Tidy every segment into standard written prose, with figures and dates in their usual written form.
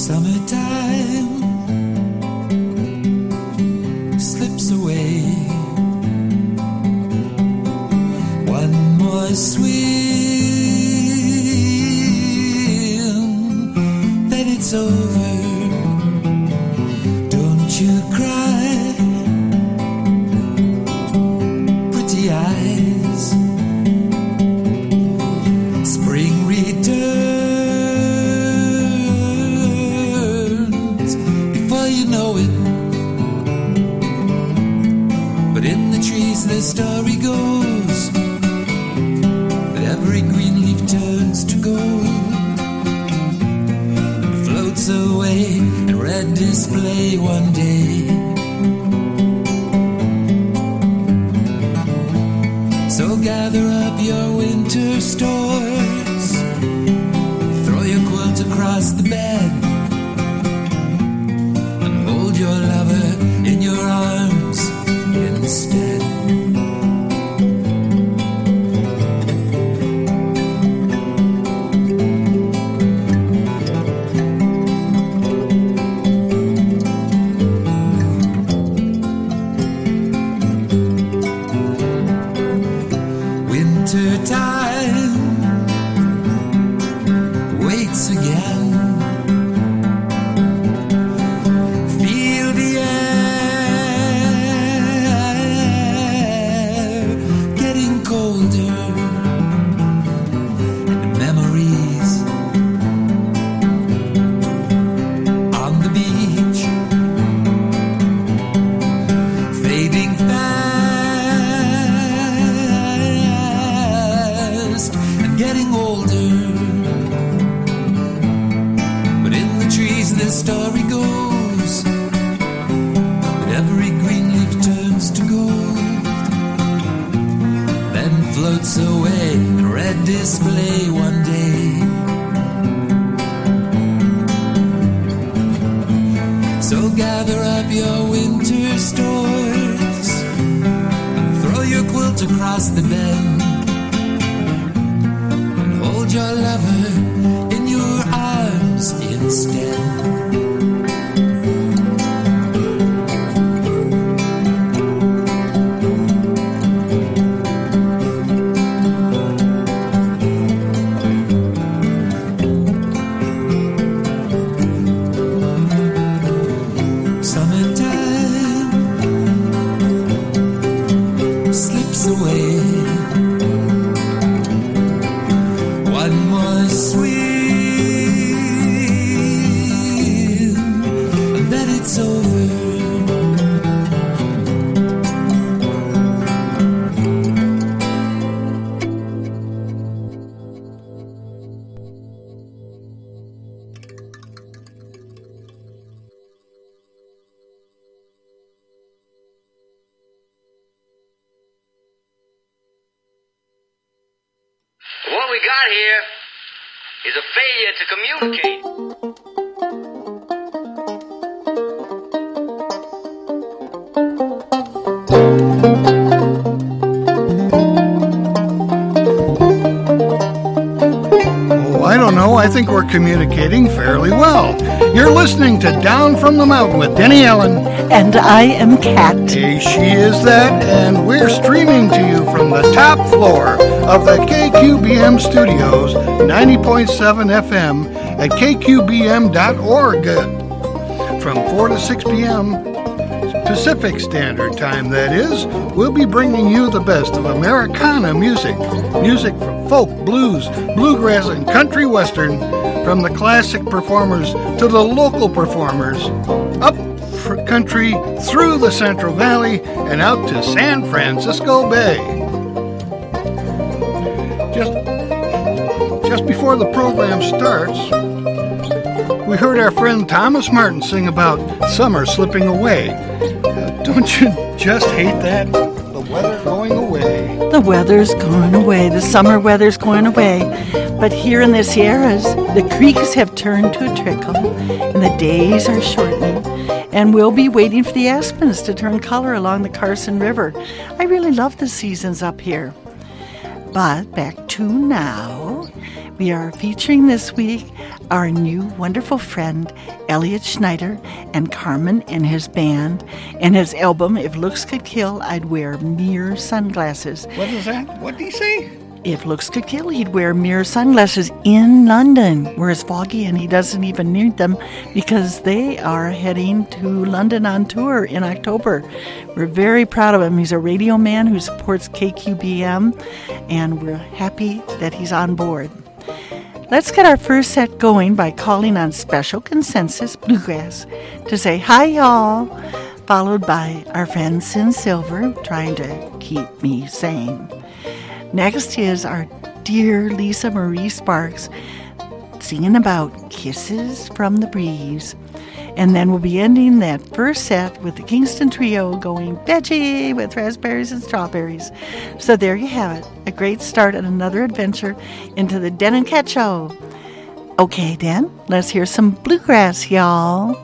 Summertime slips away. One more swim, then it's over. Don't you cry, pretty eyes. Spring returns before you know it. But in the trees the story goes that every green leaf turns to gold and floats away in red display one day. So gather up your winter stores, throw your quilt across the bed, and hold your lover in your arms instead. Winter time waits again. Feel the air getting colder, and memories on the beach fading fast and getting older. But in the trees the story goes that every green leaf turns to gold, then floats away in red display one day. So gather up your winter stores and throw your quilt across the bed, and hold your lover in your arms instead. Summertime slips away. One more swim, and then it's over. What we got here is a failure to communicate. Oh, I don't know. I think we're communicating fairly well. You're listening to Down from the Mountain with Denny Allen. And I am Kat. Hey, she is that, and we're streaming to you from the top floor of the KQBM studios, 90.7 FM at kqbm.org. From 4 to 6 p.m. Pacific Standard Time, that is, we'll be bringing you the best of Americana music. Music from folk, blues, bluegrass, and country western, from the classic performers to the local performers, up country through the Central Valley and out to San Francisco Bay. Just before the program starts, we heard our friend Thomas Martin sing about summer slipping away. Don't you just hate that? The weather going away. The weather's going away. The summer weather's going away. But here in the Sierras, the creeks have turned to a trickle, and the days are shortening. And we'll be waiting for the aspens to turn color along the Carson River. I really love the seasons up here. But back to now, We are featuring this week our new wonderful friend, Elliot Schneider, and Carmen and his band, and his album, If Looks Could Kill, I'd Wear Mirror Sunglasses. What is that? What did he say? If looks could kill, he'd wear mirror sunglasses in London, where it's foggy and he doesn't even need them because they are heading to London on tour in October. We're very proud of him. He's a radio man who supports KQBM, and we're happy that he's on board. Let's get our first set going by calling on Special Consensus Bluegrass to say hi, y'all, followed by our friend Sin Silver trying to keep me sane. Next is our dear Lisa Marie Sparks singing about Kisses from the Breeze. And then we'll be ending that first set with the Kingston Trio going veggie with raspberries and strawberries. So there you have it, a great start and another adventure into the Den and Cat Show. Okay, Dan, let's hear some bluegrass, y'all.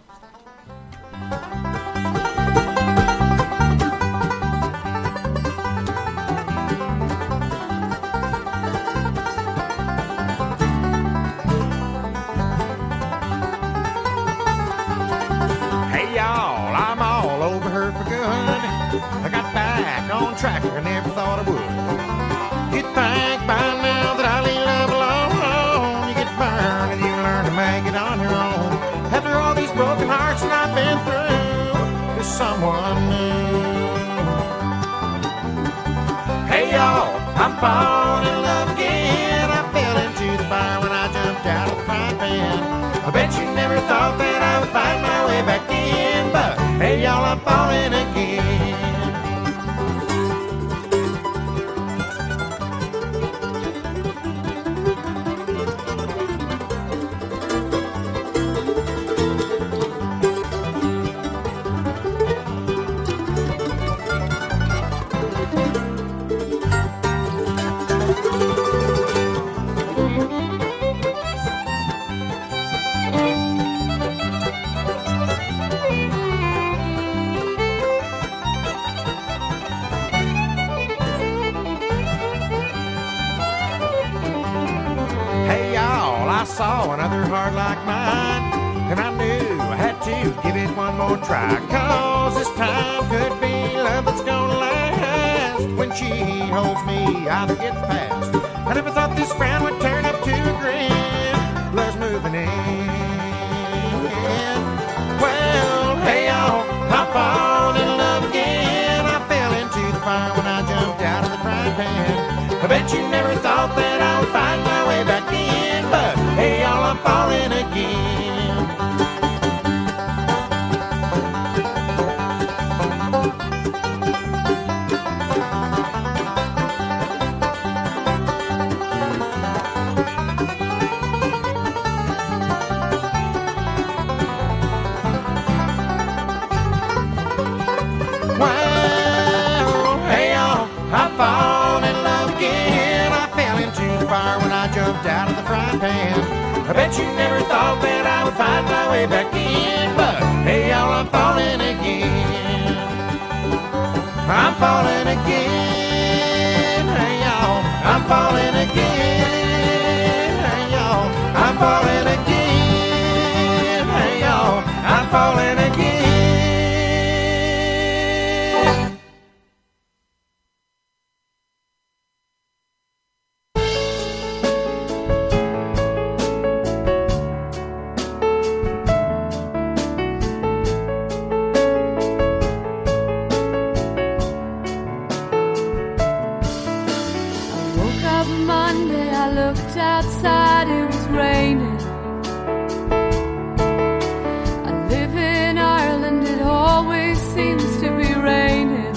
Track, I never thought I would. You'd think by now that I leave love alone. You get burned and you learn to make it on your own. After all these broken hearts that I've been through, to someone new. Hey y'all, I'm falling in love again. I fell into the fire when I jumped out of the frying pan. I bet you never thought that I would find my way back in, but hey y'all, I'm falling again. Saw another heart like mine, and I knew I had to give it one more try, 'cause this time could be love that's gonna last. When she holds me, I forget the past. I never thought this frown would turn up to a grin. Love's moving in. Well, hey y'all, I'm falling in love again. I fell into the fire when I jumped out of the frying pan. I bet you never thought that I would find my way back in, but hey y'all, I'm falling again. Well, hey y'all, I'm falling in love again. I fell into the fire when I jumped out of the frying pan. I bet you never thought that I would find my way back in, but hey y'all, I'm falling again. I'm falling again. Hey y'all, I'm falling again. Hey y'all, I'm falling again. Hey y'all, I'm falling again. Outside, it was raining. I live in Ireland, it always seems to be raining.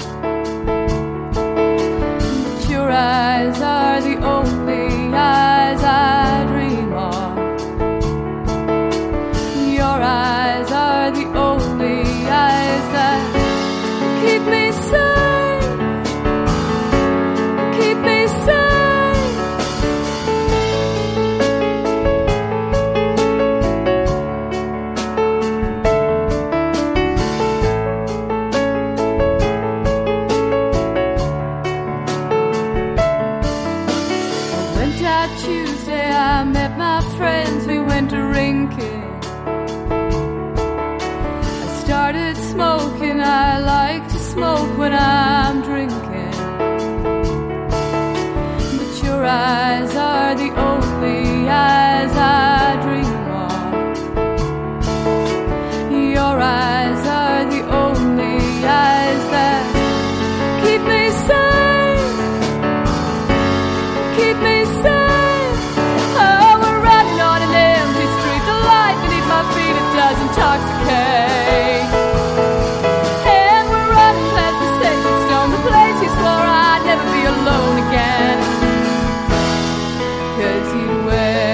But your eyes are the only eyes I dream of. Your eyes are the only eyes that keep me safe, keep me safe. went out Tuesday, I met my friends, we went drinking. I started smoking, I like to smoke when I'm drinking. But your eyes are the only eyes I dream of. Your eyes are the only eyes that keep me sane, keep me sane. Oh, we're running on an empty street, the light beneath my feet, it does intoxicate. And we're running past the sacred stone, the place you swore I'd never be alone again. 'Cause you'd wait.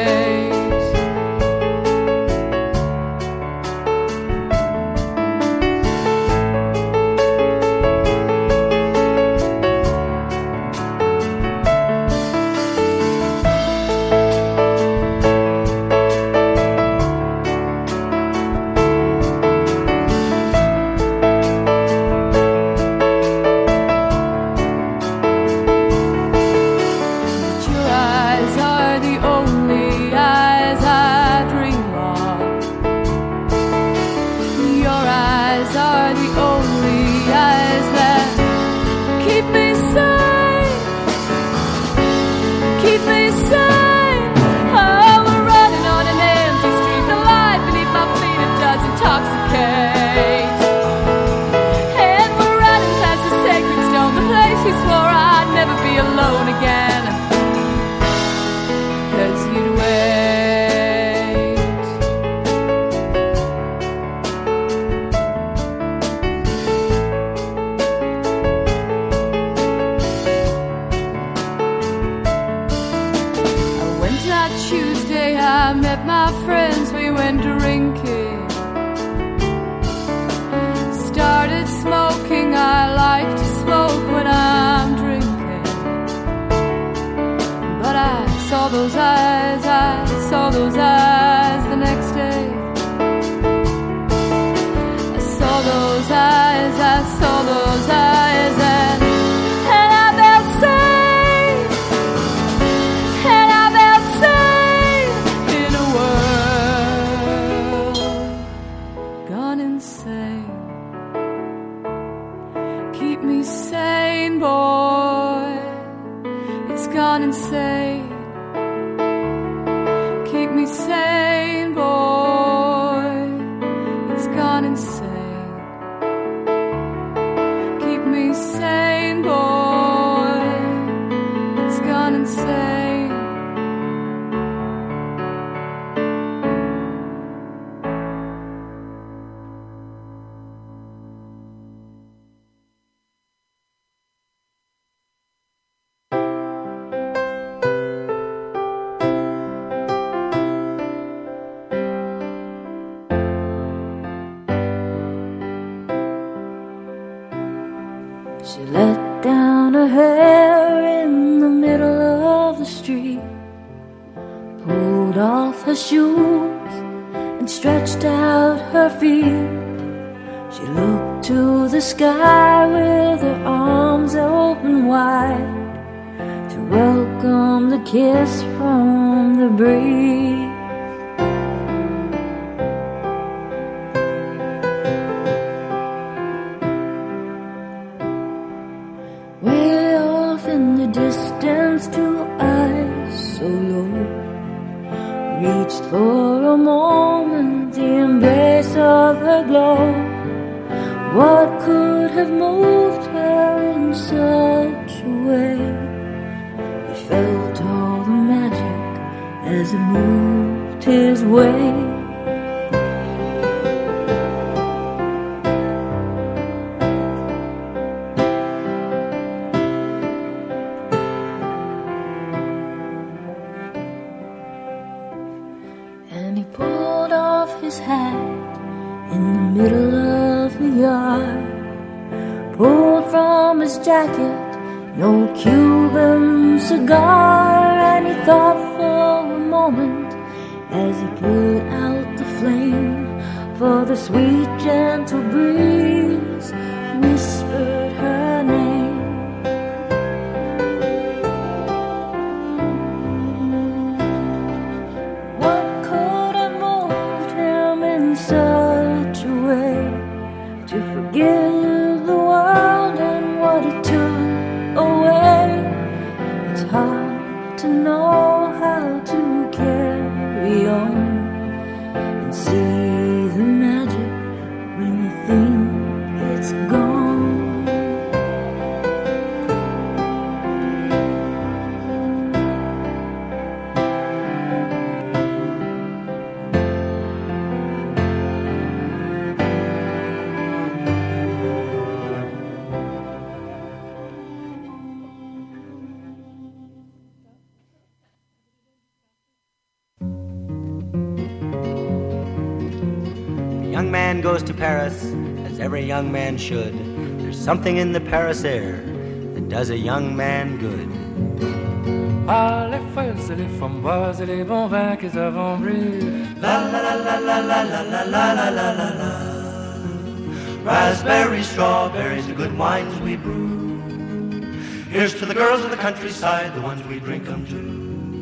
She let down her hair in the middle of the street, pulled off her shoes and stretched out her feet. She looked to the sky with her arms open wide to welcome the kiss from the breeze. Way off in the distance, two eyes so low reached for a moment the embrace of her glow. What could have moved her in such a way? He felt all the magic as it moved his way. And he pulled off his hat in the middle of the yard, pulled from his jacket an old Cuban cigar, and he thought for a moment as he put out the flame, for the sweet gentle breeze whispered her name. know how to carry on and see the magic when you think it's gone. Young man goes to Paris, as every young man should. There's something in the Paris air that does a young man good. Ah, les fraises et les framboises et les bons vins qu'ils avons bu. La la la la la la la la la la la la la. Raspberries, strawberries, the good wines we brew. Here's to the girls of the countryside, the ones we drink 'em to.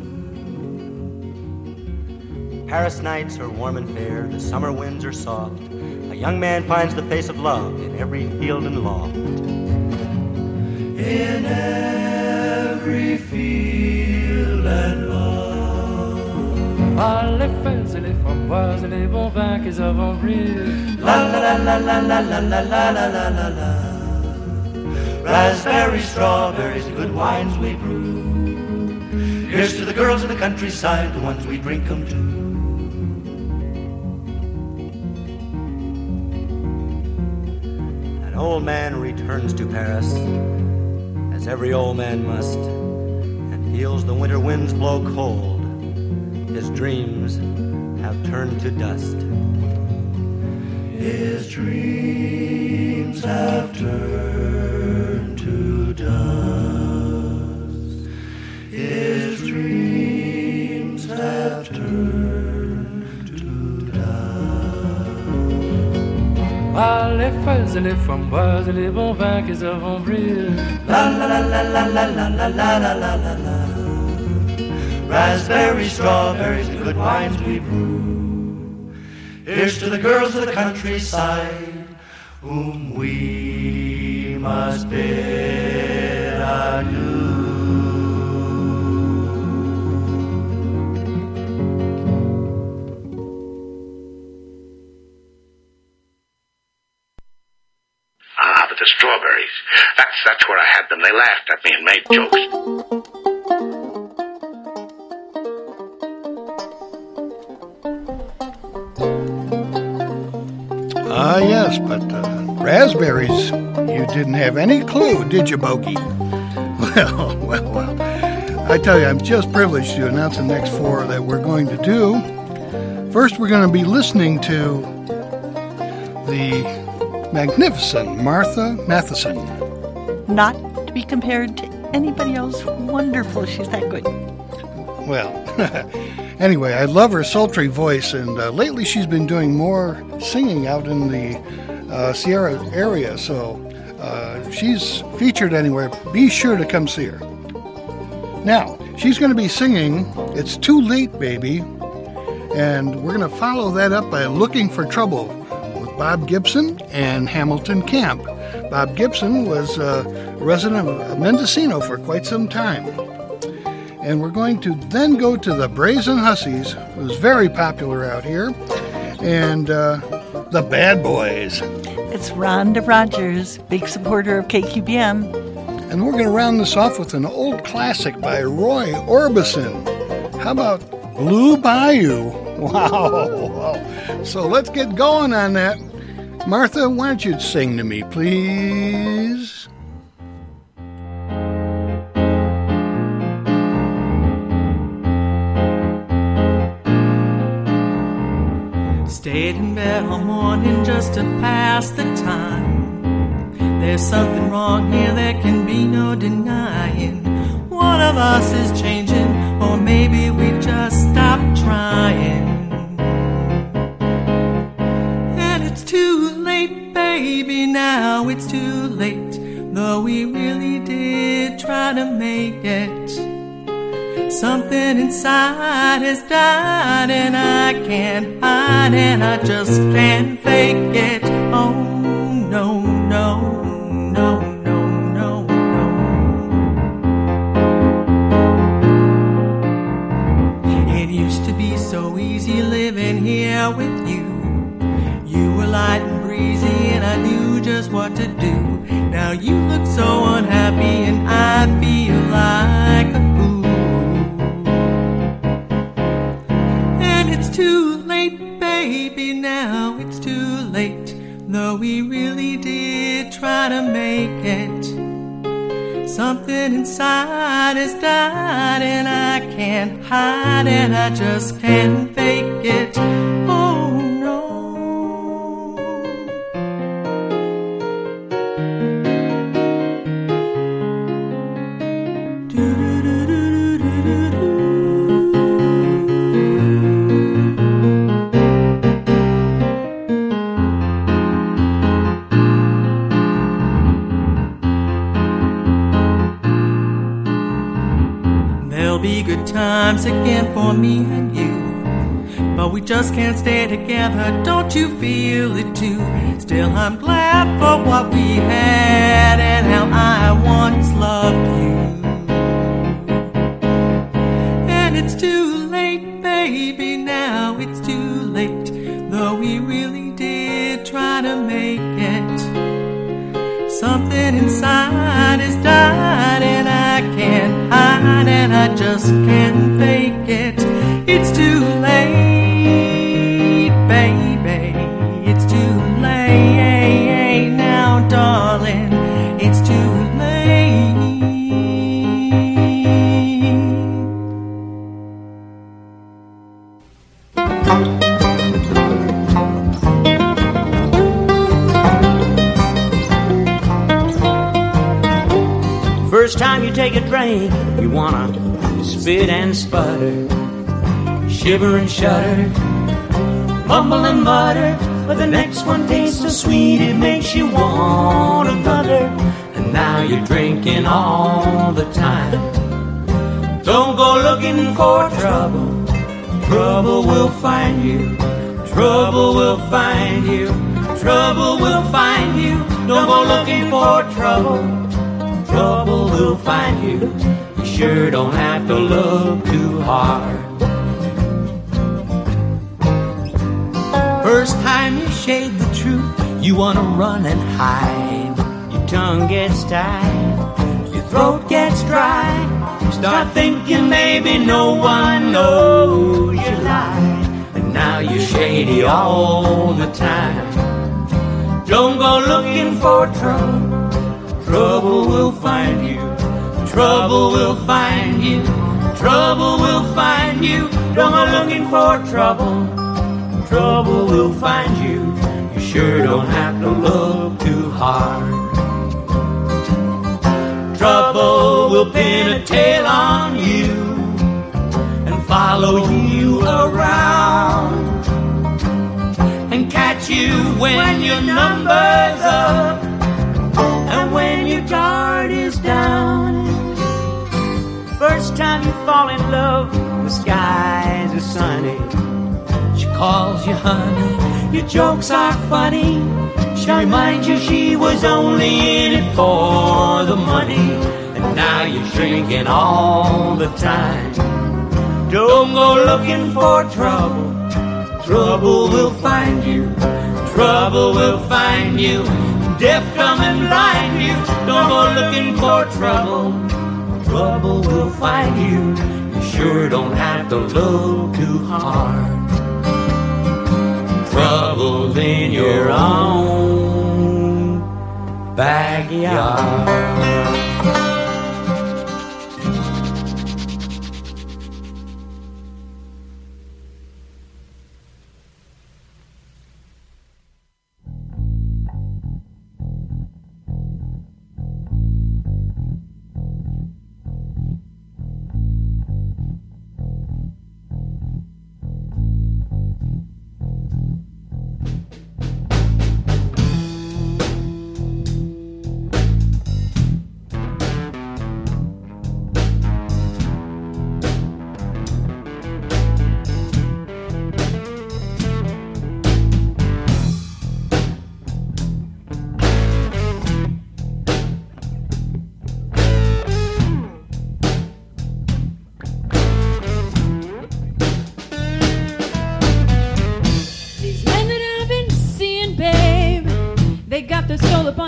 Paris nights are warm and fair, the summer winds are soft. A young man finds the face of love in every field and loft. In every field and loft. Ah, les fraises et les framboises et les bons vins qu'ils avons bu. La la la la la la la la la la la la la. Raspberries, strawberries, the good wines we brew. Here's to the girls of the countryside, the ones we drink 'em to. An old man returns to Paris, as every old man must, and feels the winter winds blow cold. His dreams have turned to dust. His dreams have turned to dust. His dreams have turned to dust. Ah, les fraises et les framboises et les bons vins qu'ils avons bu. La la la la la la la la la la la la la. Raspberries, strawberries, the good wines we brew. Here's to the girls of the countryside, whom we must bid adieu. Ah, but the strawberries. That's where I had them. They laughed at me and made jokes. Ah, yes, but raspberries, you didn't have any clue, did you, Bogey? Well. I tell you, I'm just privileged to announce the next four that we're going to do. First, we're going to be listening to the magnificent Martha Matheson. Not to be compared to anybody else. Wonderful. She's that good. Well, anyway, I love her sultry voice, and lately she's been doing more singing out in the Sierra area, so if she's featured anywhere, be sure to come see her. Now, she's going to be singing It's Too Late, Baby, and we're going to follow that up by Looking for Trouble with Bob Gibson and Hamilton Camp. Bob Gibson was a resident of Mendocino for quite some time. And we're going to then go to the Brazen Hussies, who's very popular out here, and the Bad Boys. It's Rhonda Rogers, big supporter of KQBM. And we're going to round this off with an old classic by Roy Orbison. How about Blue Bayou? Wow. So let's get going on that. Martha, why don't you sing to me, please? Stayed in bed all morning just to pass the time. There's something wrong here, there can be no denying. One of us is changing, or maybe we've just stopped trying. And it's too late, baby, now it's too late. Though we really did try to make it. Something inside has died and I can't hide and I just can't fake it. Oh, no, no, no, no, no, no. so easy living here with you. You were light and breezy and I knew just what to do. Now you look so unhappy and I feel like a fool. And it's too late, baby, now it's too late. Though we really did try to make it, something inside has died and I can't hide and I just can't fake it. Oh no. Good times again for me and you, but we just can't stay together, don't you feel it too? Still I'm glad for what we had and how I once loved you. And it's too late, baby, now it's too late. Though we really did try to make it, something inside has died and I can't hide and I just can't fake it. It's too late, baby, it's too late now, darling, it's too late. First time you take a drink, you wanna spit and sputter, shiver and shudder, mumble and mutter, but the next one tastes so sweet it makes you want another. And now you're drinking all the time. Don't go looking for trouble, trouble will find you, trouble will find you, trouble will find you. Don't go looking for trouble, trouble will find you. You sure don't have to look too hard. First time you shade the truth, you wanna run and hide. Your tongue gets tied, your throat gets dry. Start thinking maybe no one knows you lie. And now you're shady all the time. Don't go looking for trouble, trouble will find you, trouble will find you, trouble will find you. Don't go looking for trouble, trouble will find you. You sure don't have to look too hard. Trouble will pin a tail on you and follow you around and catch you when your number's up and when your guard is down. First time you fall in love, the skies are sunny. She calls you honey, your jokes are funny. She reminds you she was only in it for the money. And now you're drinking all the time. Don't go looking for trouble, trouble will find you, trouble will find you. Deaf, dumb, and blind you. Don't go looking for trouble, trouble will find you. You sure don't have to look too hard. Trouble's in your own backyard.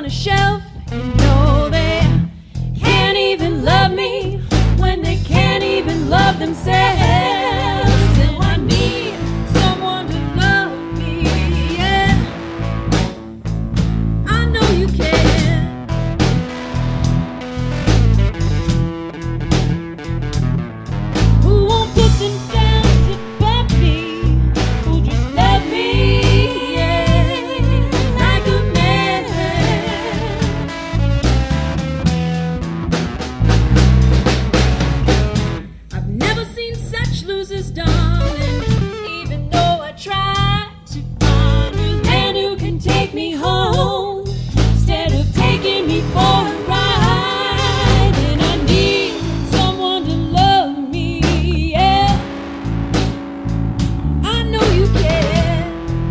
on a shelf. You know they can't even love me when they can't even love themselves. And I need someone to love me, yeah. I know you can. Who won't put themselves above me? Who just love me, yeah, like a man. I've never seen such losers, darling, even though I try to find a man who can take me home instead of taking me for a ride. And I need someone to love me, yeah. I know you can.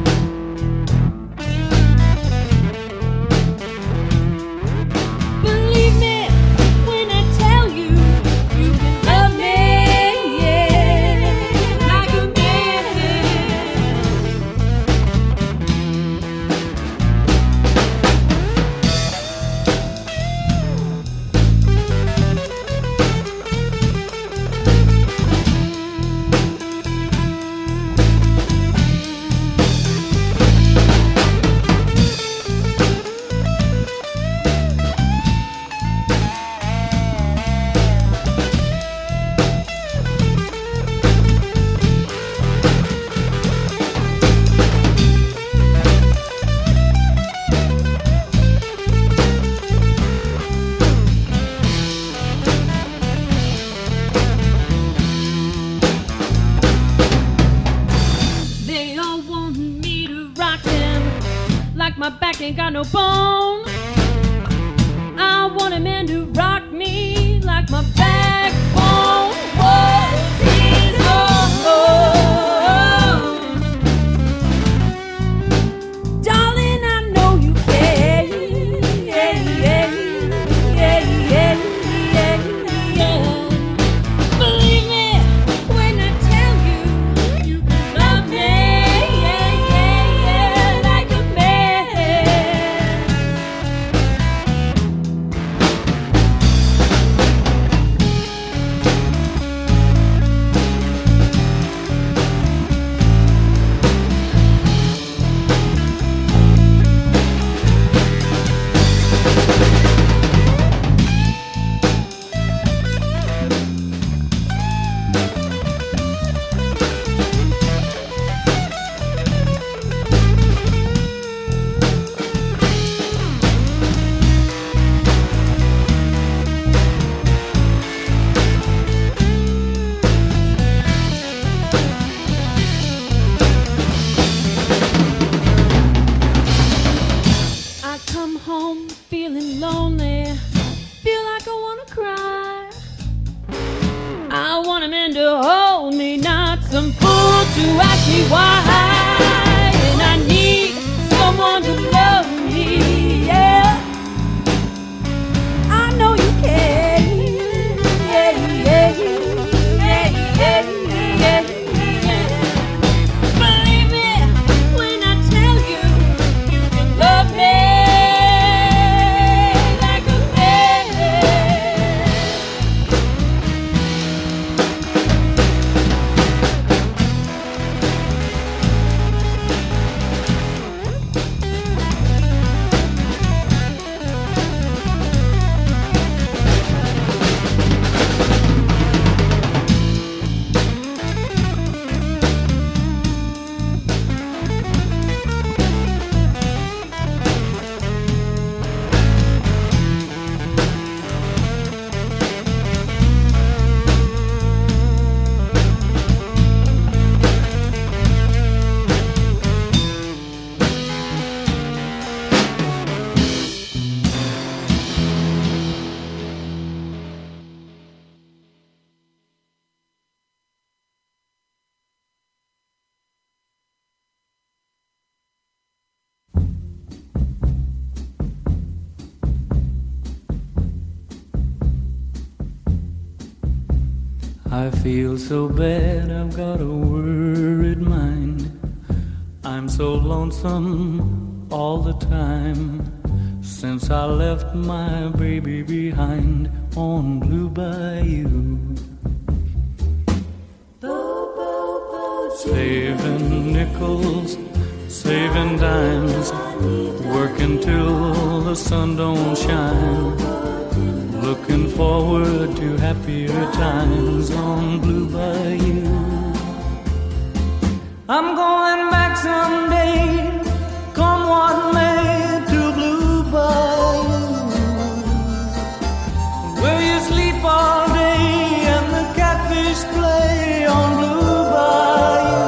Believe me when I tell you, you can love me, yeah, like a man. They all want me to rock them like my back ain't got no bone. I want a man to rock me like my backbone was his own. Darling, I know you can. Yeah, yeah, yeah, yeah, yeah, yeah. Believe me when I tell you, you can love me, yeah, yeah, yeah, like a man. I come home feeling lonely, feel like I wanna cry. I want a man to hold me, not some fool to ask me why. And I need someone to love me, yeah. I know you can, yeah, yeah, yeah, yeah, yeah, yeah. Believe me when I tell you, you can love me like a man. I feel so bad, I've got a worried mind. I'm so lonesome all the time. since I left my baby behind on Blue Bayou. Saving nickels, saving dimes, working till the sun don't shine, looking forward to happier times on Blue Bayou. I'm going back someday, come what may, to Blue Bayou, where you sleep all day and the catfish play on Blue Bayou.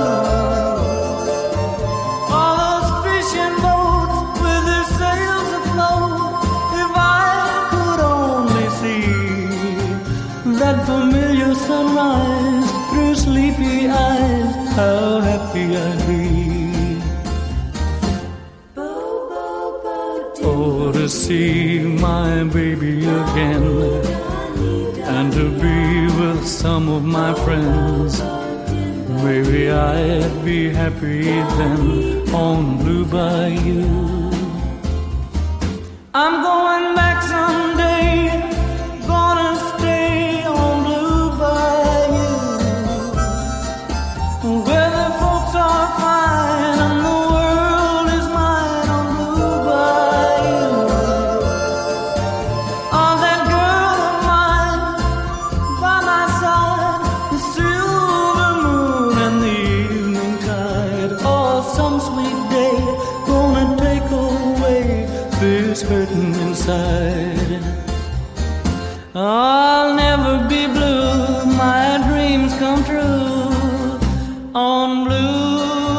All those fishing boats with their sails afloat, if I could only see that familiar sunrise through sleepy eyes, how happy I'd be. Oh, to see my baby again, and to be with some of my friends. Maybe I'd be happy then on Blue Bayou. I'm going back someday, gonna stay on Blue Bayou, where the folks are fine and the world is mine on Blue Bayou. Oh, that girl of mine by my side, the silver moon and the evening tide. Oh, some sweet day gonna take away this hurting inside. I'll never be blue, my dreams come true on Blue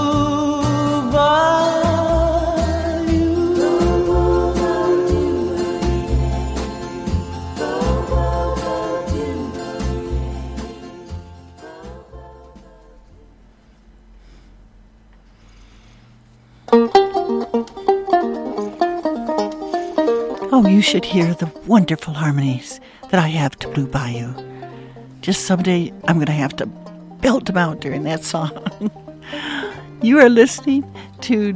Oh, you should hear the wonderful harmonies that I have to Blue Bayou. Just someday I'm going to have to belt them out during that song. You are listening to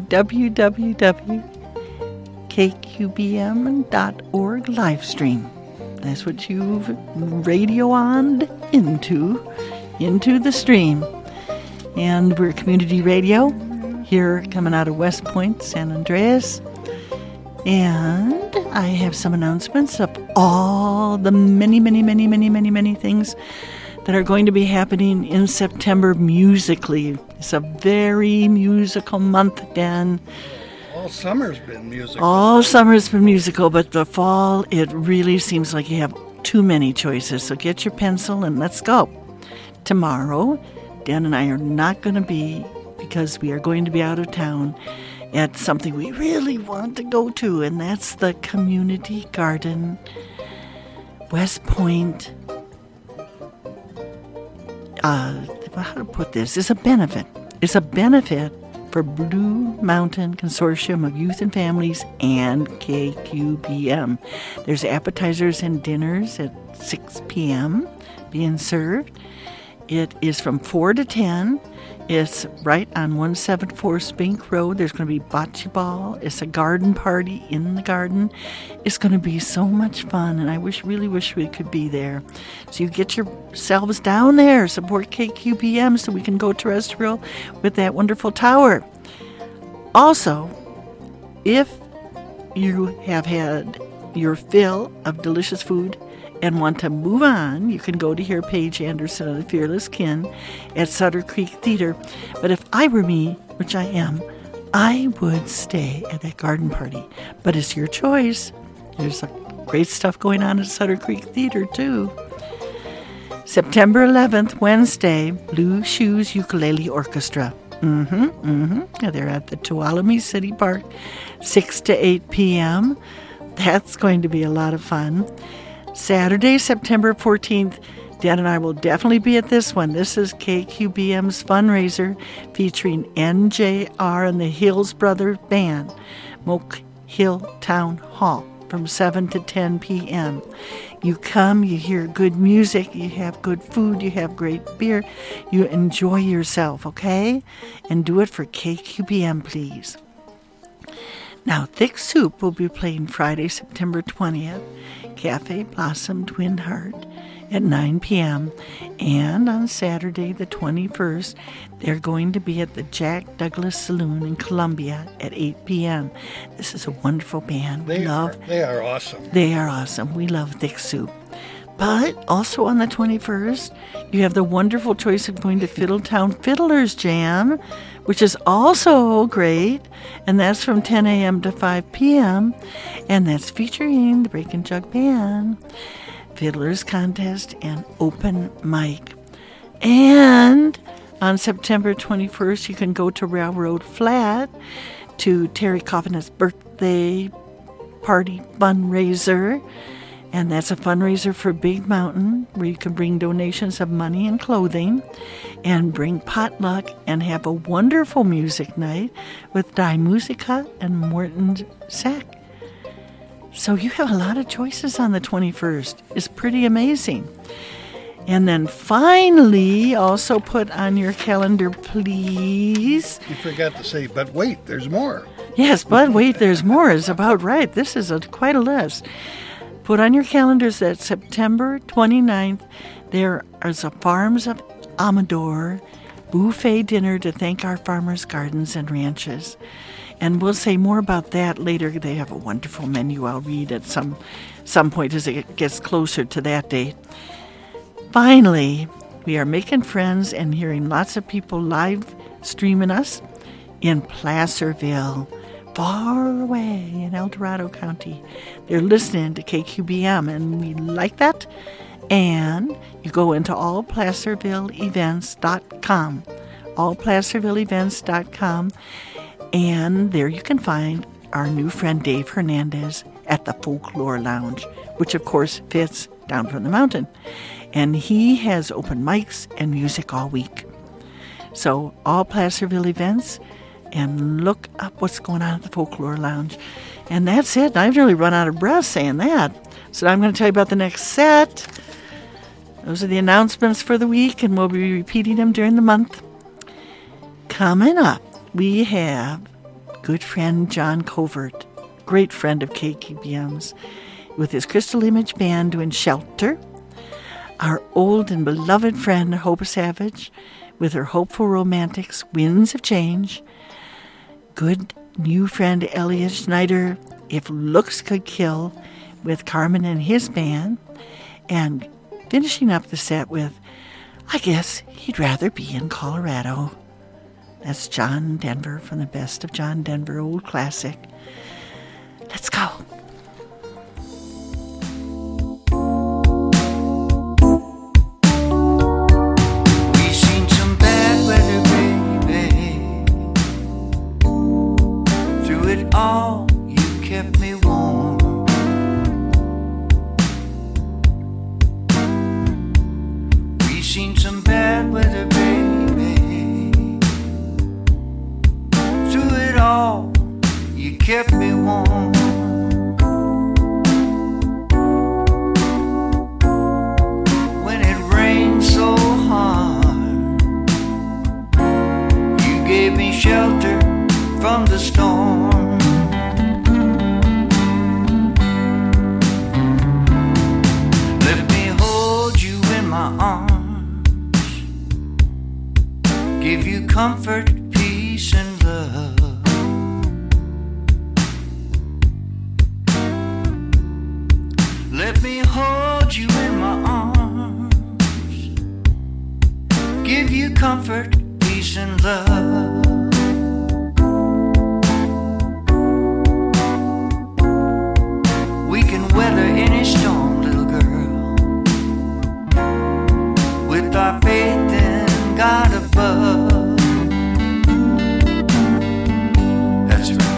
www.kqbm.org live stream. That's what you've radio-oned into the stream. And we're community radio here coming out of West Point, San Andreas. And I have some announcements of all the many things that are going to be happening in September musically. It's a very musical month, Dan. All summer's been musical. All summer's been musical, but the fall, it really seems like you have too many choices. So get your pencil and let's go. Tomorrow, Dan and I are not going to be, because we are going to be out of town, at something we really want to go to, and that's the Community Garden, West Point. How to put this? It's a benefit. It's a benefit for Blue Mountain Consortium of Youth and Families and KQBM. There's appetizers and dinners at 6 p.m. being served. It is from 4 to 10. It's right on 174 Spink Road. There's going to be bocce ball. It's a garden party in the garden. It's going to be so much fun, and I really wish we could be there. So you get yourselves down there, support KQBM so we can go terrestrial with that wonderful tower. Also, if you have had your fill of delicious food and want to move on, you can go to hear Paige Anderson and the Fearless Kin at Sutter Creek Theater. But if I were me, which I am, I would stay at that garden party. But it's your choice. There's some great stuff going on at Sutter Creek Theater, too. September 11th, Wednesday, Blue Shoes Ukulele Orchestra. They're at the Tuolumne City Park, 6 to 8 p.m. That's going to be a lot of fun. Saturday, September 14th, Dan and I will definitely be at this one. This is KQBM's fundraiser featuring NJR and the Hills Brothers Band, Moke Hill Town Hall from 7 to 10 p.m. You come, you hear good music, you have good food, you have great beer, you enjoy yourself, okay? And do it for KQBM, please. Now, Thick Soup will be playing Friday, September 20th, Cafe Blossom, Twin Heart, at 9 p.m. And on Saturday, the 21st, they're going to be at the Jack Douglas Saloon in Columbia at 8 p.m. This is a wonderful band. They are awesome. They are awesome. We love Thick Soup. But also on the 21st, you have the wonderful choice of going to Fiddletown Fiddlers Jam, which is also great, and that's from 10 a.m. to 5 p.m., and that's featuring the Break and Jug Band, Fiddlers Contest, and Open Mic. And on September 21st, you can go to Railroad Flat to Terry Coffinet's birthday party fundraiser, and that's a fundraiser for Big Mountain, where you can bring donations of money and clothing and bring potluck and have a wonderful music night with Die Musica and Morton Sack. So you have a lot of choices on the 21st. It's pretty amazing. And then finally, also put on your calendar, please. You forgot to say, but wait, there's more. Yes, but wait, there's more is about right. This is quite a list. Put on your calendars that September 29th, there is a Farms of Amador buffet dinner to thank our farmers' gardens and ranches. And we'll say more about that later. They have a wonderful menu I'll read at some point as it gets closer to that date. Finally, we are making friends and hearing lots of people live streaming us in Placerville, far away in El Dorado County. They're listening to KQBM, and we like that. And you go into allplacervilleevents.com, allplacervilleevents.com, and there you can find our new friend Dave Hernandez at the Folklore Lounge, which of course fits down from the mountain. And he has open mics and music all week. So all Placerville events, and look up what's going on at the Folklore Lounge. And that's it. I've really run out of breath saying that. So I'm going to tell you about the next set. Those are the announcements for the week, and we'll be repeating them during the month. Coming up, we have good friend John Covert, great friend of KQBM's, with his Crystal Image Band doing Shelter. Our old and beloved friend Hope Savage with her Hopeful Romantics, Winds of Change. Good new friend Elliot Schneider, If Looks Could Kill, with Carmen and his band. And finishing up the set with, I Guess He'd Rather Be in Colorado. That's John Denver from the Best of John Denver, old classic. Let's go. We've seen some bad weather, baby. Through it all, you kept me warm. We've seen some bad weather, baby. Through it all, you kept me warm. When it rained so hard, you gave me shelter from the storm. Let me hold you in my arms, give you comfort, peace, and love. Let me hold you in my arms, give you comfort, peace, and love. We can weather any storm, little girl, with our faith in God above. That's right.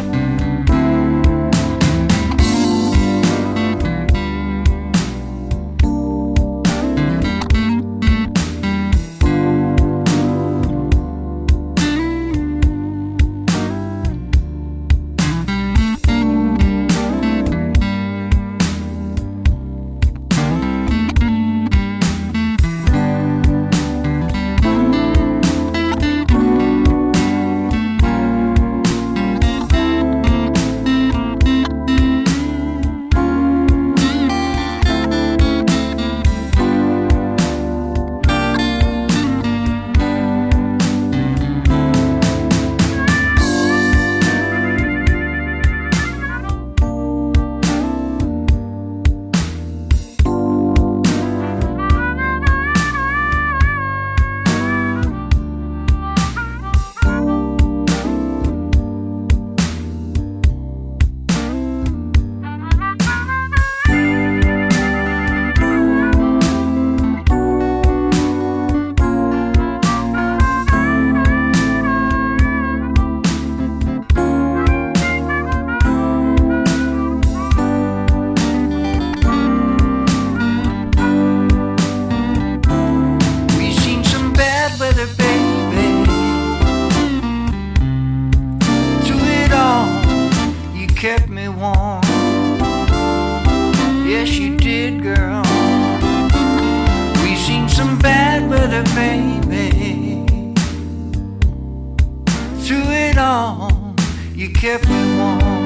storm, you kept me warm.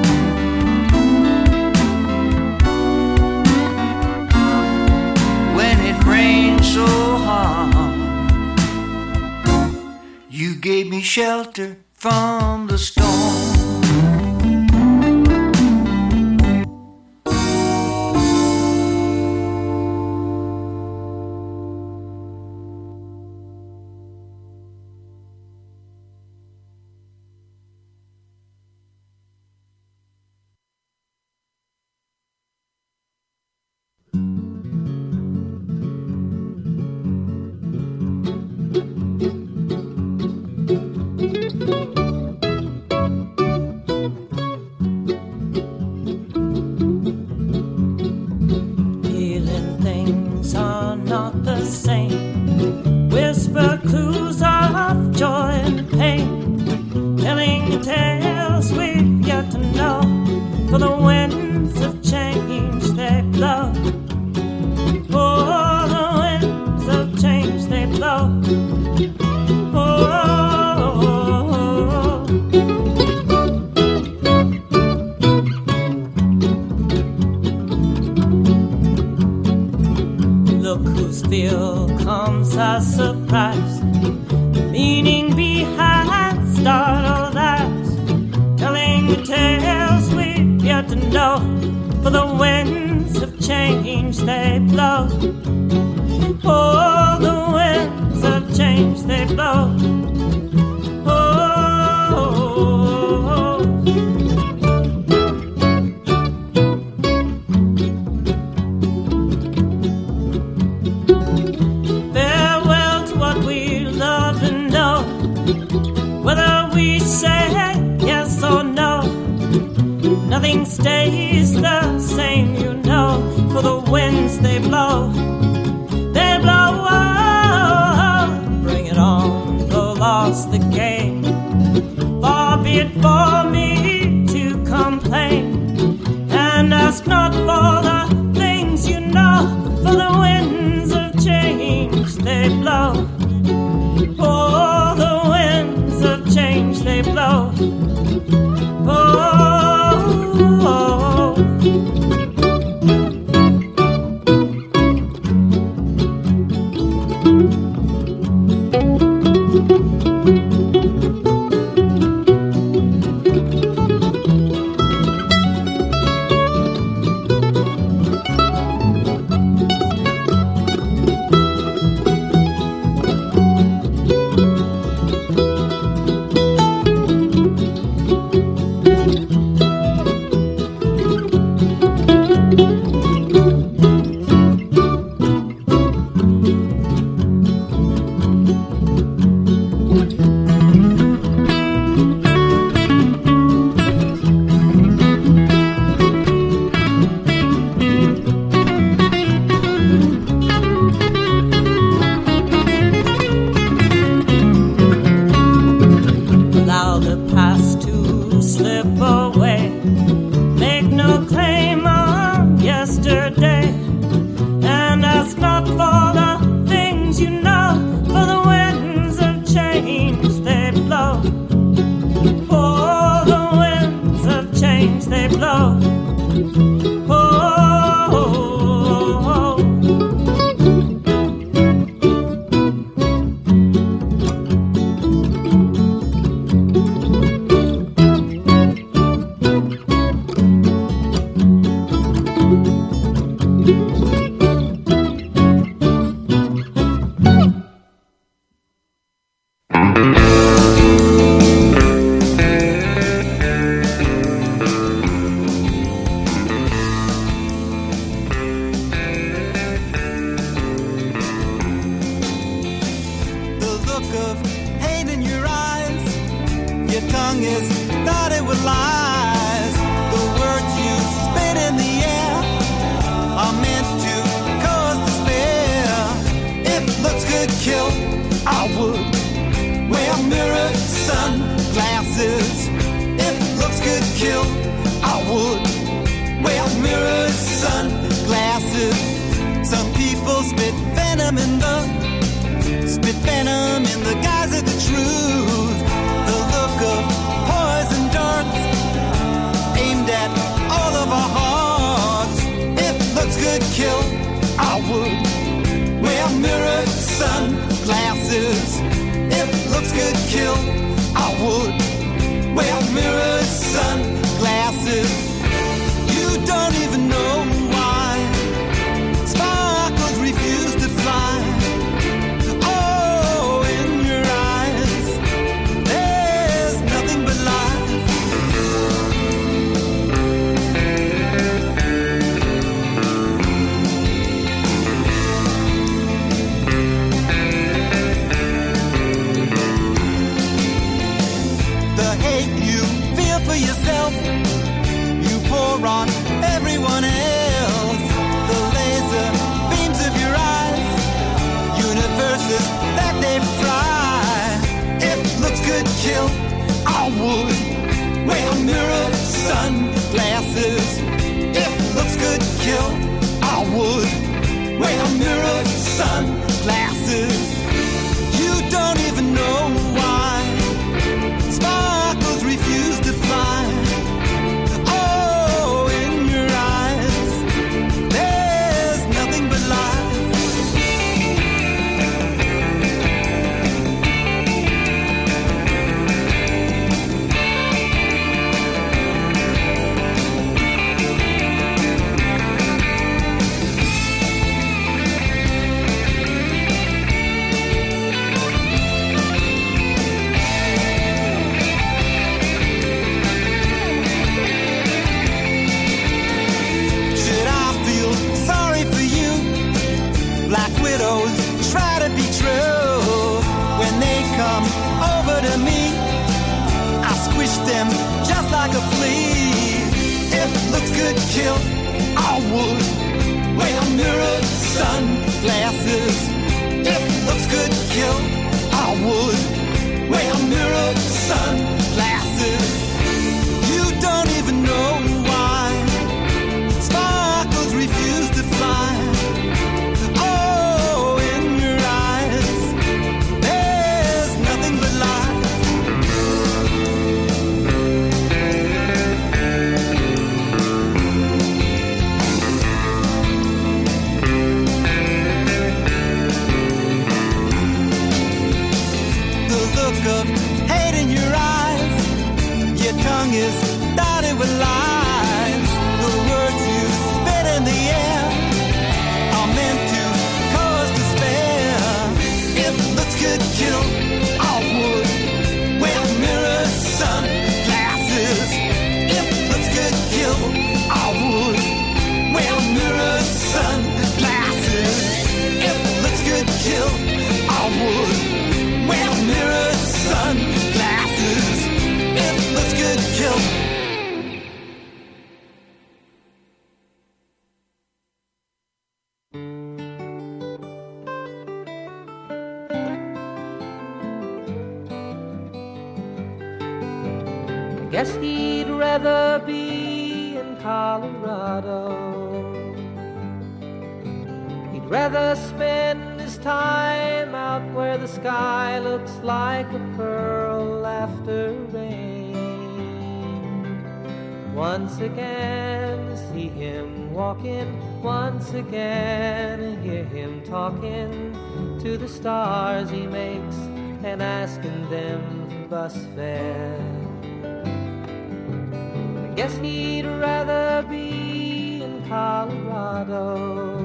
When it rained so hard, you gave me shelter from the storm. Spit venom in the guise of the truth. The look of kill, I would wear mirrors, sunglasses. You don't even know why sparkles refuse to fly. Oh, in your eyes, there's nothing but lies. The hate you feel for yourself, you pour on everyone else. The laser beams of your eyes, universes that they fry. If looks could kill, I would wear mirror sunglasses. If looks could kill, I would wear mirror sunglasses. You don't even know why sparkles refuse to fly. Oh, in your eyes, there's nothing but lies. Should I feel sorry for you? Black widows try to be true. When they come over to me, I squish them just like a flea. If looks could kill, I would wear mirror sunglasses. If looks could kill, I would wear mirror sunglasses. You don't even know why sparkles refuse to fly. Oh, in your eyes, there's nothing but lies. The look of hate in your eyes, your tongue is dotted with lies. The words you spit in the air are meant to cause despair. If looks could kill, I would wear mirror sunglasses. If looks could kill, I would wear mirror sunglasses. If looks could kill, I would wear mirror sunglasses. If looks could kill. Guess he'd rather be in Colorado. He'd rather spend his time out where the sky looks like a pearl after rain. Once again to see him walking, once again to hear him talking to the stars he makes and asking them for bus fare. Guess he'd rather be in Colorado.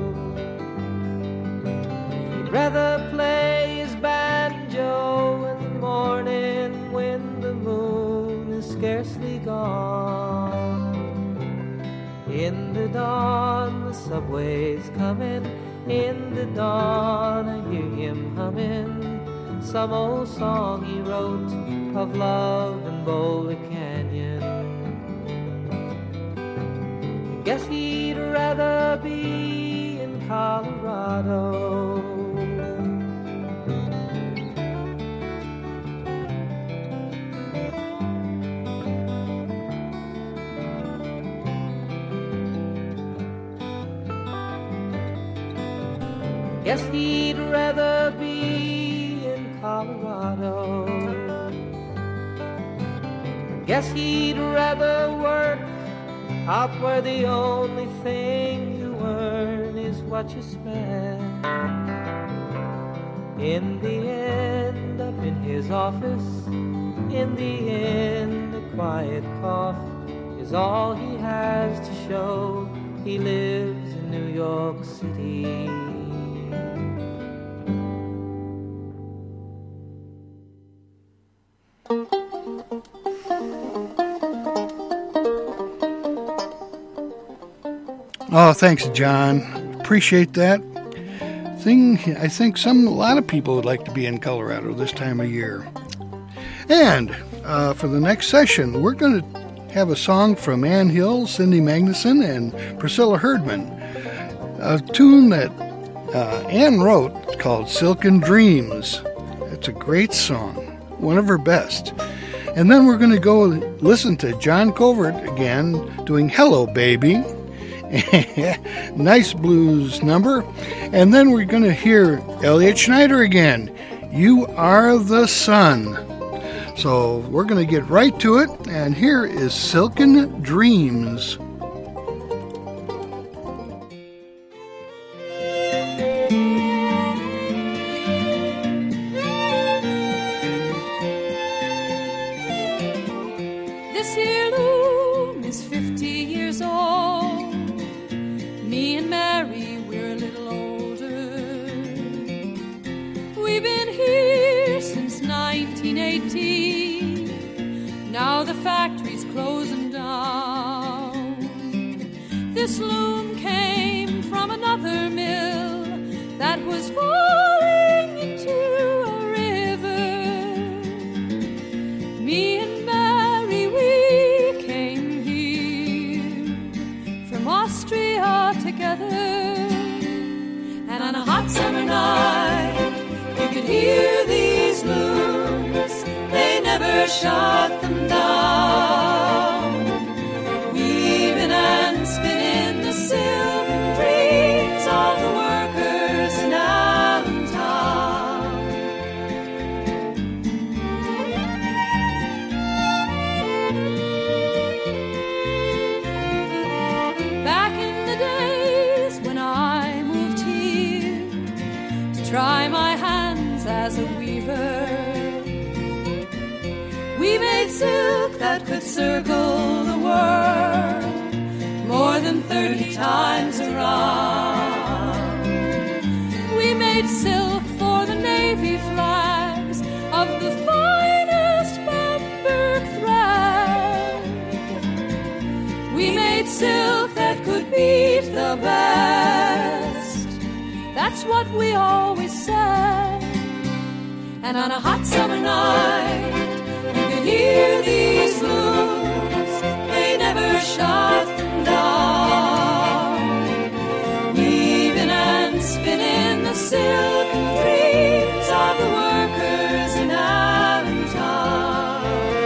He'd rather play his banjo in the morning when the moon is scarcely gone. In the dawn, the subway's coming. In the dawn, I hear him humming some old song he wrote of love in Boulder Canyon. Guess he'd rather be in Colorado. Guess he'd rather be in Colorado. Guess he'd rather work out where the only thing you earn is what you spend. In the end, up in his office. In the end, a quiet cough is all he has to show. He lives in New York City. Oh, thanks, John. Appreciate that. I think a lot of people would like to be in Colorado this time of year. And for the next session, we're going to have a song from Ann Hill, Cindy Magnuson, and Priscilla Herdman. A tune that Ann wrote called Silken Dreams. It's a great song, one of her best. And then we're going to go listen to John Covert again doing Hello Baby. Nice blues number. And then we're going to hear Elliot Schneider again. You Are the Sun. So we're going to get right to it. And here is Silken Dreams. This here loom is 50 years old. Me and Mary, we're a little older. We've been here since 1918. Now the factory's closing down. This loom came from another mill that was falling into a river. Me and Mary, we came here from Austria together. And on a hot summer night, you could hear these looms. They never shut them down. Weaving and spinning the silken dreams of the workers in Allentown. Back in the days when I moved here to try my hands as a weaver, we made silk that could circle the world more than 30 times around. We made silk for the Navy flags of the finest Bamberg thread. We made silk that could beat the best. That's what we always said. And on a hot summer night, hear these looms, they never shut them down. Weaving and spinning the silken dreams of the workers in Allentown.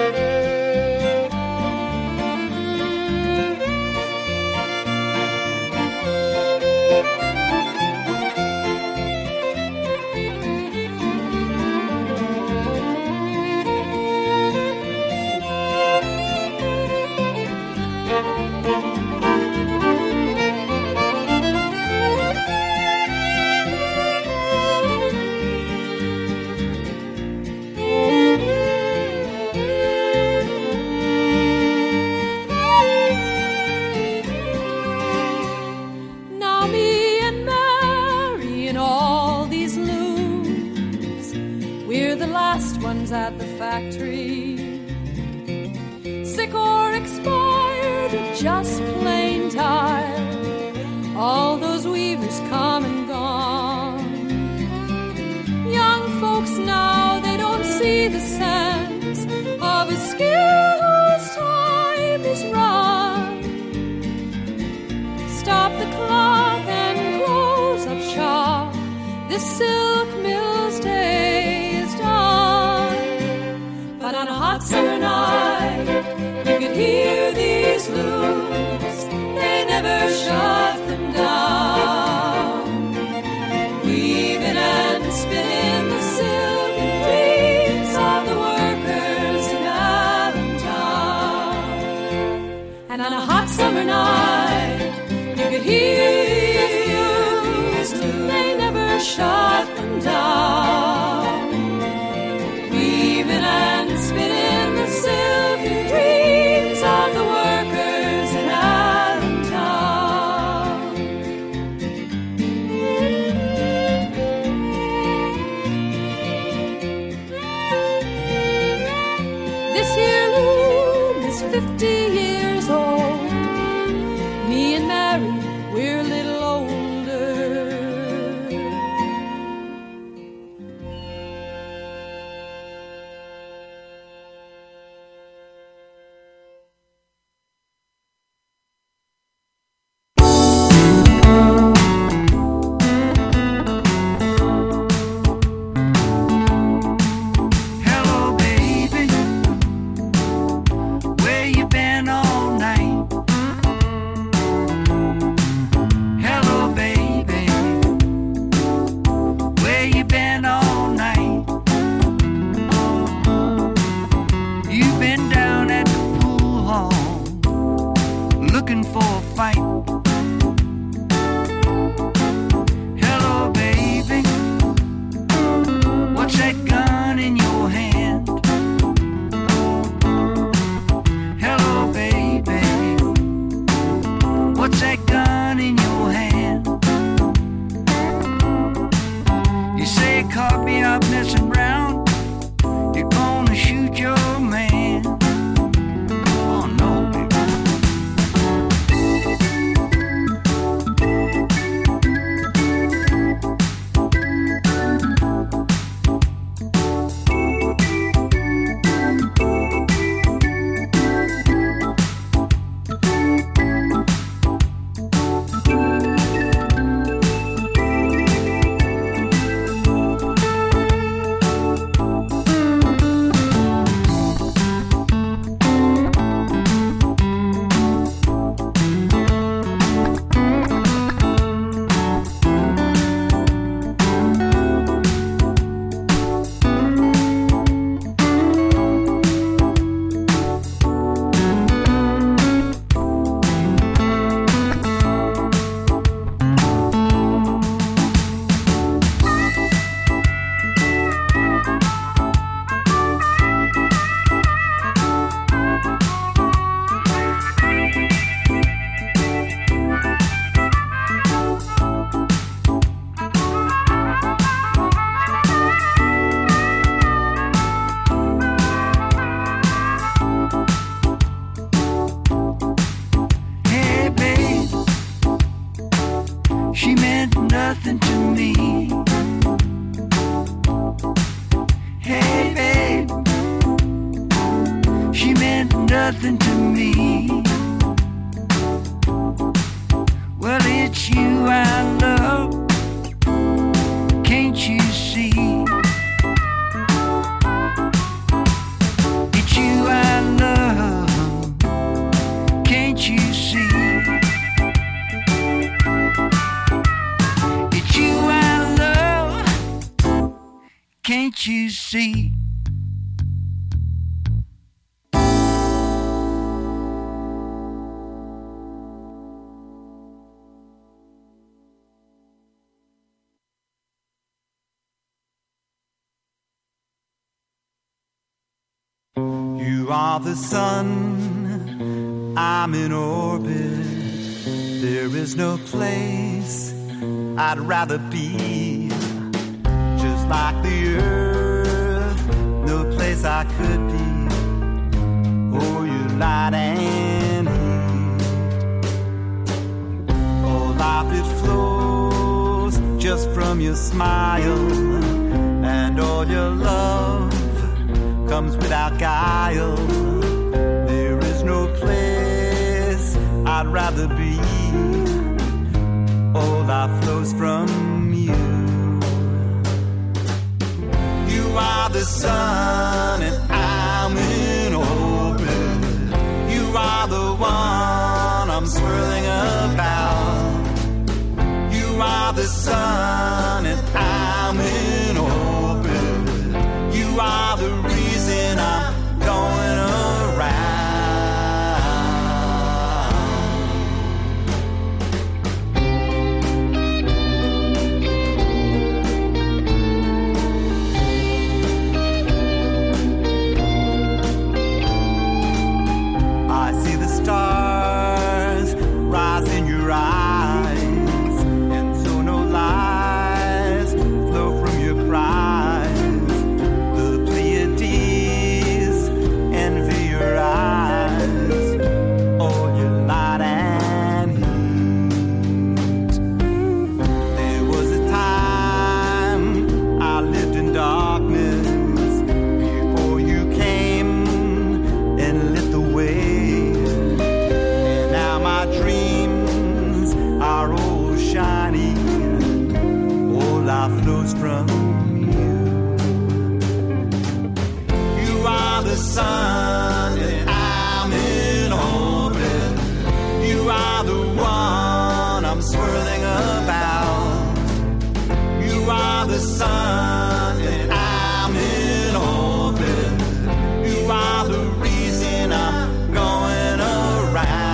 At the factory, sick or expired, just plain tired. All those weavers come and gone. Young folks now, they don't see the sense of a skill whose time is run. Stop the clock and close up shop. This silk mill's day is done. But on a hot summer night, you could hear these looms. They never shut them down. Weaving and spinning the silken dreams of the workers in Allentown. And on a hot summer night, you could hear these looms. They never shut them down. This here loom is 50 years old. Me and Mary, we're a little older. Can't you see? You are the sun, I'm in orbit. There is no place I'd rather be. Just like the earth, no place I could be. Oh, you light and heat. Oh, life it flows just from your smile, and all your love comes without guile. There is no place I'd rather be. All life flows from you. You are the sun and I'm in orbit. You are the one I'm swirling about. You are the sun and I'm in orbit. You are the reason I'm going around. the sun and I'm in orbit. You are the one I'm swirling about. You are the sun and I'm in orbit. You are the reason I'm going around.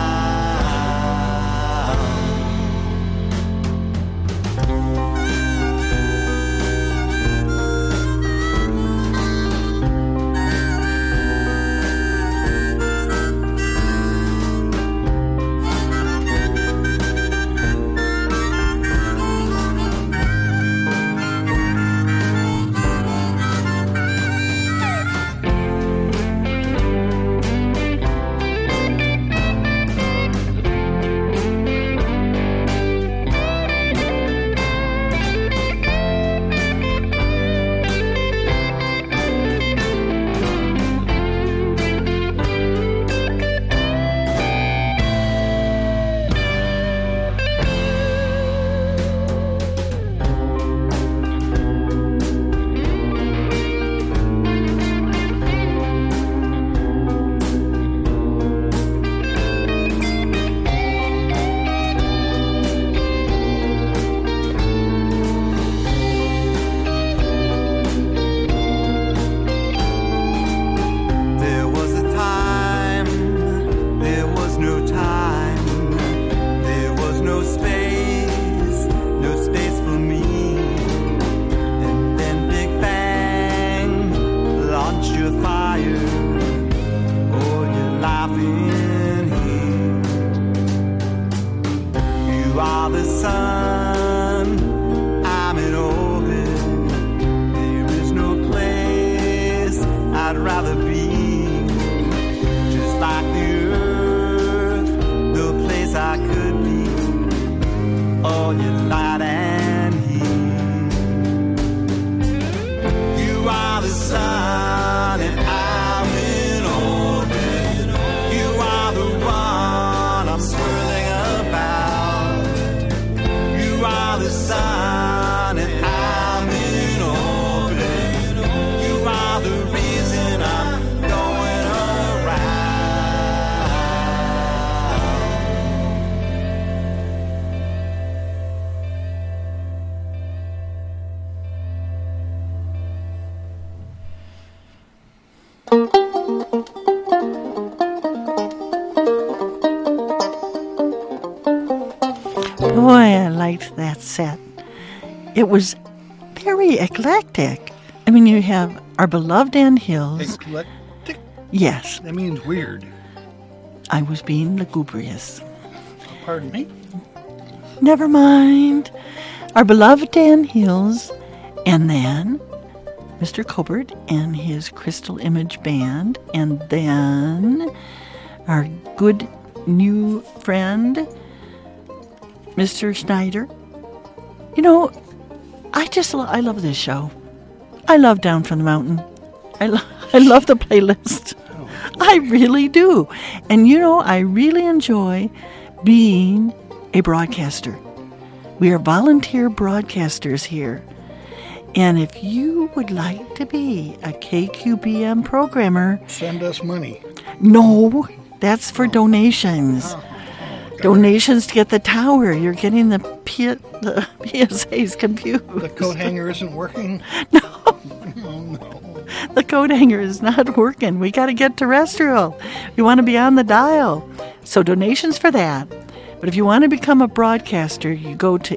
Boy, I liked that set. It was very eclectic. I mean, you have Our Beloved Ant Hills. Eclectic? Yes. That means weird. I was being lugubrious. Pardon me? Never mind. Our Beloved Ant Hills, and then Mr. Colbert and his Crystal Image Band, and then our good new friend, Mr. Schneider. You know, I love this show. I love Down from the Mountain. I love the playlist. I really do. And you know, I really enjoy being a broadcaster. We are volunteer broadcasters here. And if you would like to be a KQBM programmer, send us money. No, that's for donations. Donations to get the tower. You're getting the PSA's confused. The coat hanger isn't working? No. Oh, no. The coat hanger is not working. We got to get terrestrial. We want to be on the dial. So donations for that. But if you want to become a broadcaster, you go to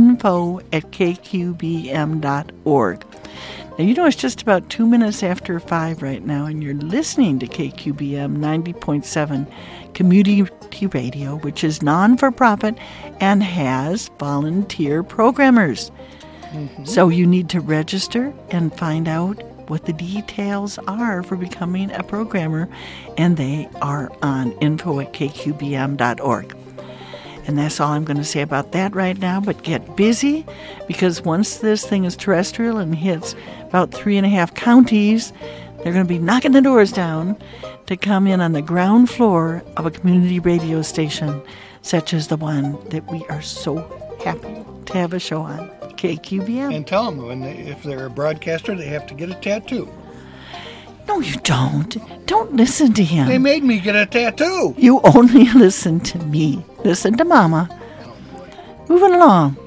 info@kqbm.org. Now, you know, it's just about 2 minutes after 5 right now, and you're listening to KQBM 90.7 Community Radio, which is non-for-profit and has volunteer programmers. Mm-hmm. So you need to register and find out what the details are for becoming a programmer, and they are on info@kqbm.org. And that's all I'm going to say about that right now, but get busy, because once this thing is terrestrial and hits about 3.5 counties, they're going to be knocking the doors down to come in on the ground floor of a community radio station, such as the one that we are so happy to have a show on, KQBM. And tell them, if they're a broadcaster, they have to get a tattoo. No, you don't. Don't listen to him. They made me get a tattoo. You only listen to me. Listen to Mama. Moving along.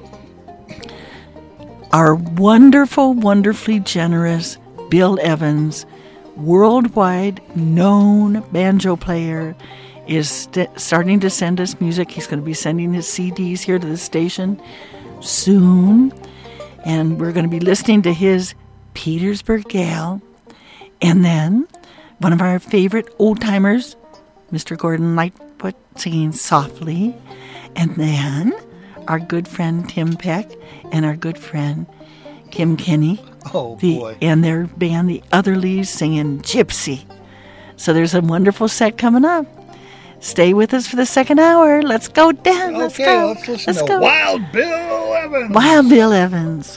Our wonderful, wonderfully generous Bill Evans, worldwide known banjo player, is starting to send us music. He's going to be sending his CDs here to the station soon. And we're going to be listening to his Petersburg Gal. And then one of our favorite old-timers, Mr. Gordon Lightfoot, singing Softly. And then our good friend Tim Peck and our good friend Kim Kenny. Oh, boy. And their band, the Otherlies, singing Gypsy. So there's a wonderful set coming up. Stay with us for the second hour. Let's go, Dan. Let's go. Let's listen to Wild Bill Evans. Wild Bill Evans.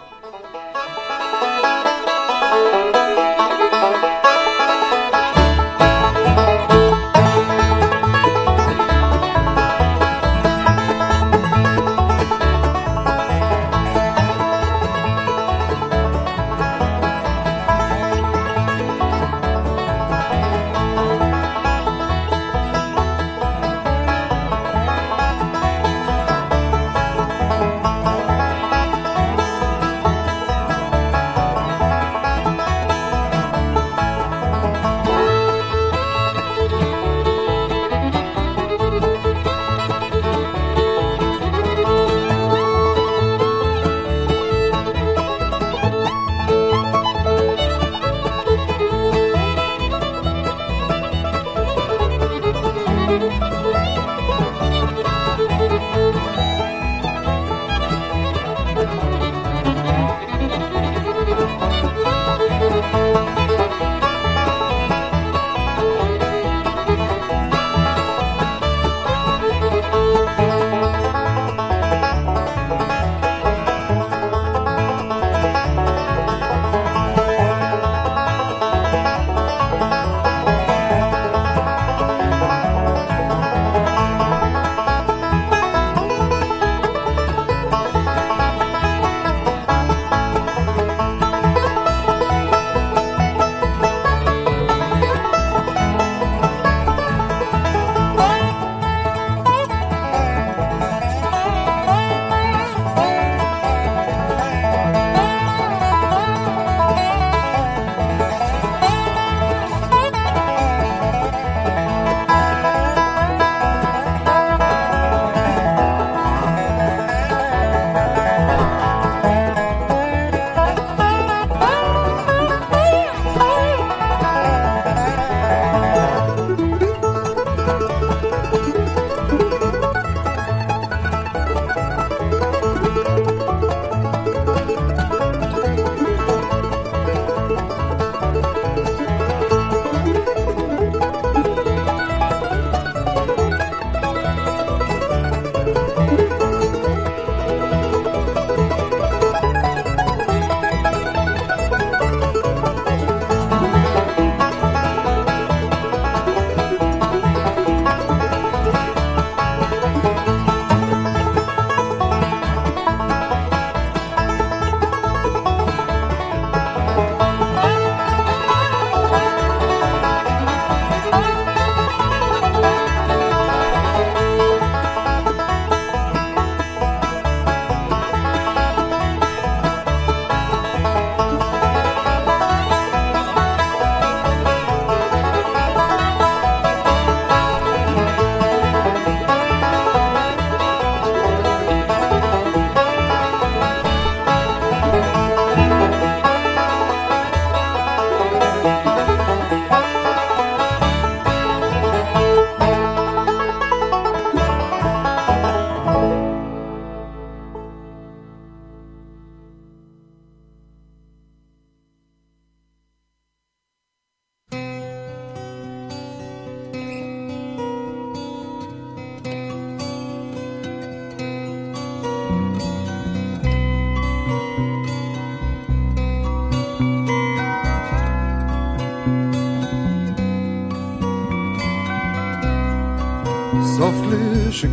Softly she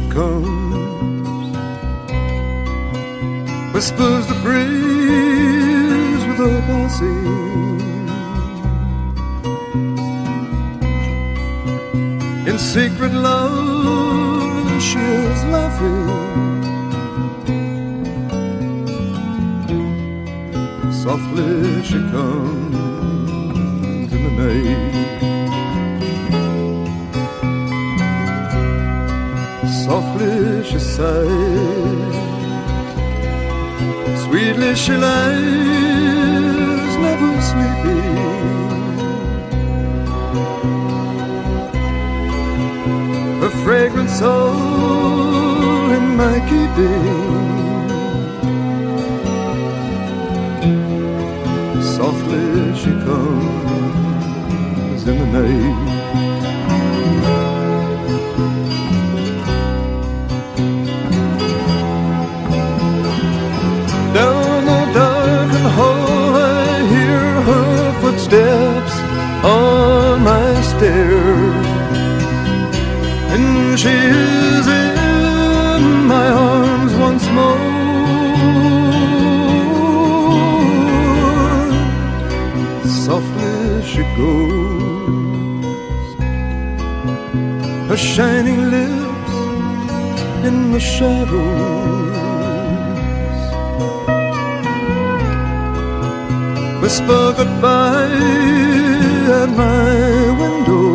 comes, whispers the breeze with her passing, in secret love, and she is laughing. Softly she comes in the night. Softly she sighs, sweetly she lies, never sleeping. Her fragrance all in my keeping. Softly she comes in the night. Down the darkened hall I hear her footsteps on my stair, and she is in my arms once more. Softly she goes, her shining lips in the shadows whisper goodbye at my window.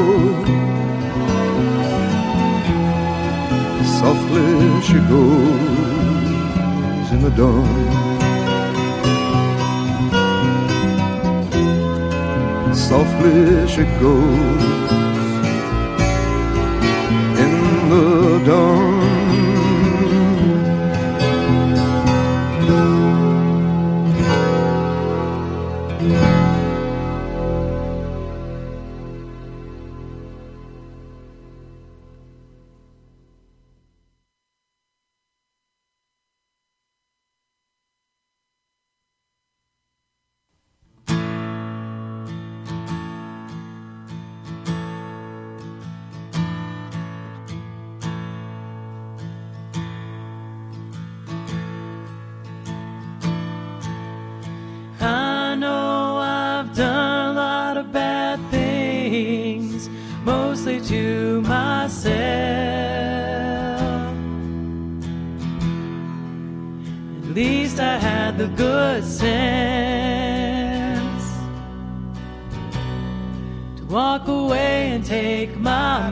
Softly she goes in the dawn. Softly she goes in the dawn. To myself, at least I had the good sense to walk away and take my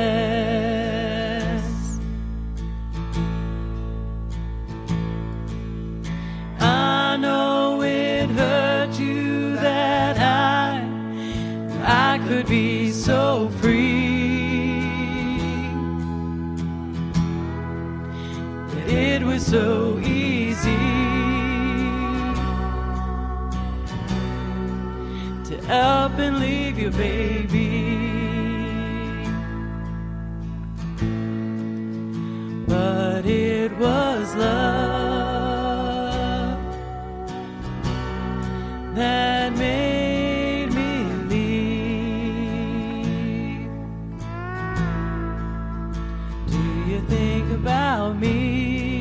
mess. I know it hurt you that I could be so free. It was so easy to up and leave you, baby. But it was love that made me leave. Do you think about me?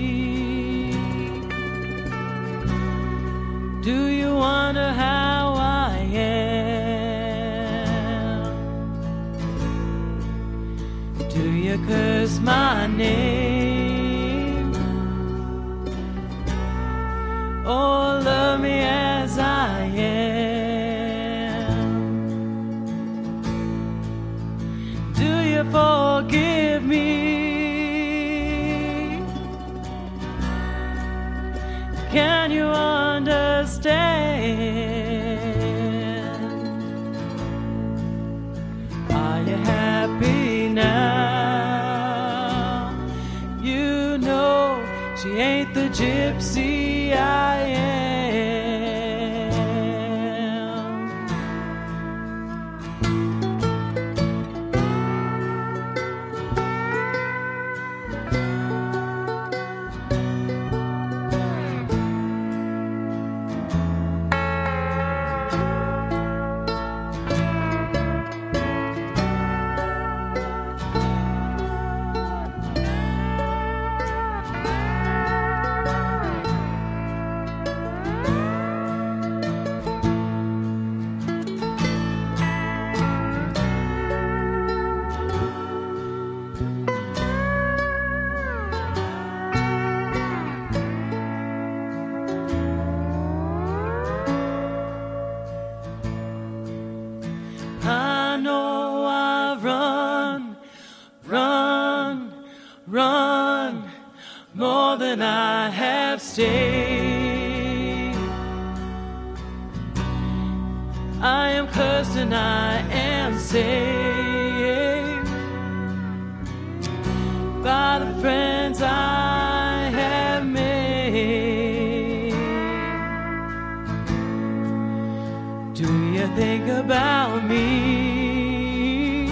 Do you wonder how I am? Do you curse my name? Or love me as I am? Do you forgive me? Can you understand? Are you happy now? You know she ain't the gypsy I am. I know I've run more than I have stayed. I am cursed and I am saved by the friends I have made. Do you think about me?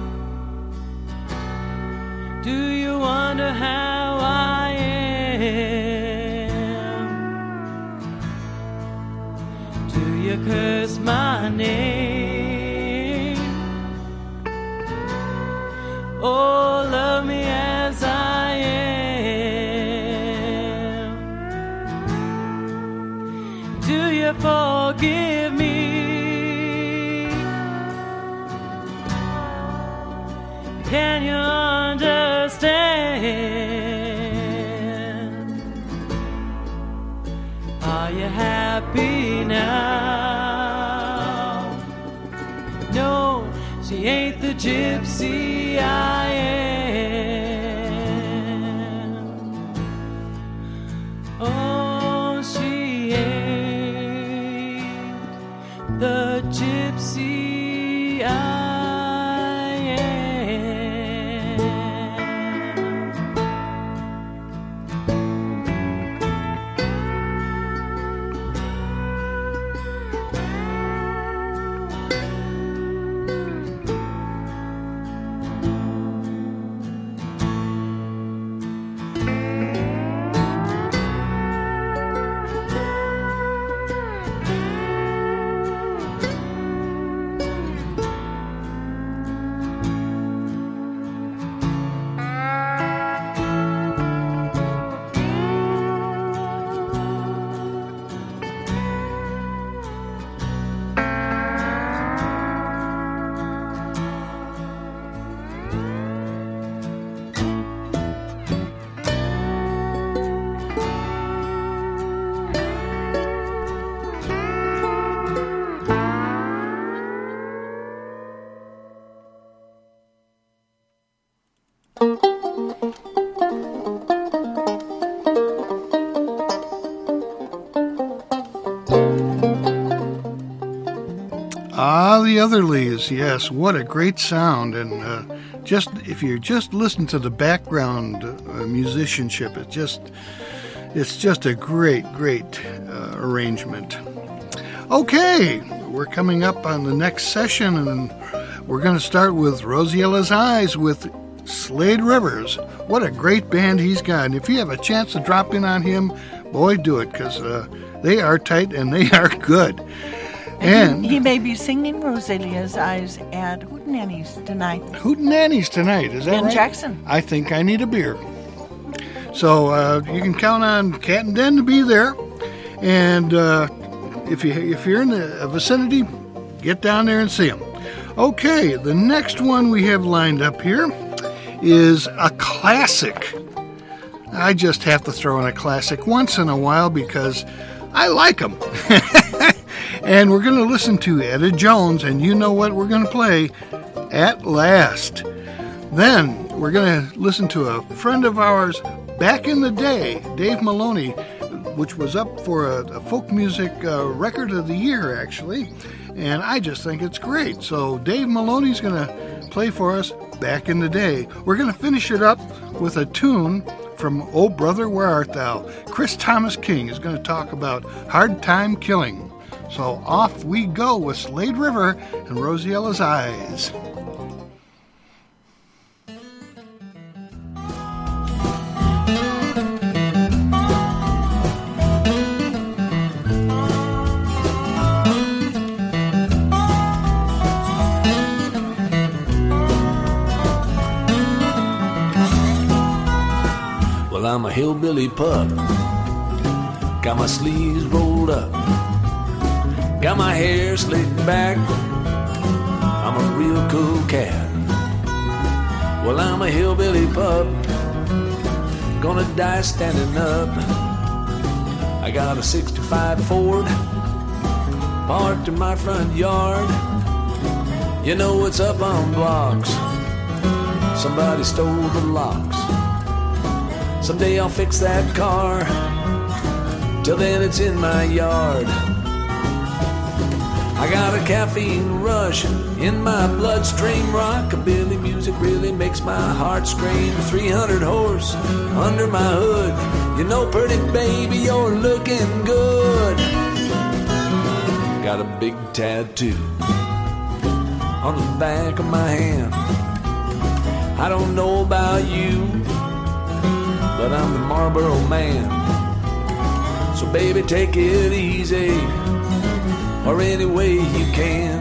Do you wonder how I am? Do you curse my name? Oh, love me as I am. Do you forgive me? Can you understand? Are you happy now? No, she ain't the gypsy I am. Oh, she ain't the gypsy I am. The Otherlies, yes, what a great sound. And just if you just listen to the background musicianship, it's just a great arrangement. Okay, we're coming up on the next session, and we're going to start with Rosiella's Eyes with Slade Rivers. What a great band he's got. And if you have a chance to drop in on him, boy, do it, because they are tight and they are good. And he may be singing Rosiella's Eyes at Hootenanny's tonight. Hootenanny's tonight, is that right? In Jackson. I think I need a beer. So you can count on Cat and Den to be there. And if you're in the vicinity, get down there and see them. Okay, the next one we have lined up here is a classic. I just have to throw in a classic once in a while because I like them. And we're going to listen to Etta Jones, and you know what we're going to play? At Last. Then we're going to listen to a friend of ours back in the day, Dave Maloney, which was up for a folk music record of the year, actually. And I just think it's great. So Dave Maloney's going to play for us Back in the Day. We're going to finish it up with a tune from Oh Brother, Where Art Thou? Chris Thomas King is going to talk about Hard Time Killing. So off we go with Slade River and Rosiella's Eyes. Well, I'm a hillbilly pup, got my sleeves rolled up, got my hair slicked back, I'm a real cool cat. Well, I'm a hillbilly pup, gonna die standing up. I got a 65 Ford parked in my front yard. You know it's up on blocks. Somebody stole the locks. Someday I'll fix that car. Till then it's in my yard. I got a caffeine rush in my bloodstream. Rockabilly music really makes my heart scream. 300 horse under my hood. You know, pretty baby, you're looking good. Got a big tattoo on the back of my hand. I don't know about you, but I'm the Marlboro Man. So baby, take it easy, or any way you can.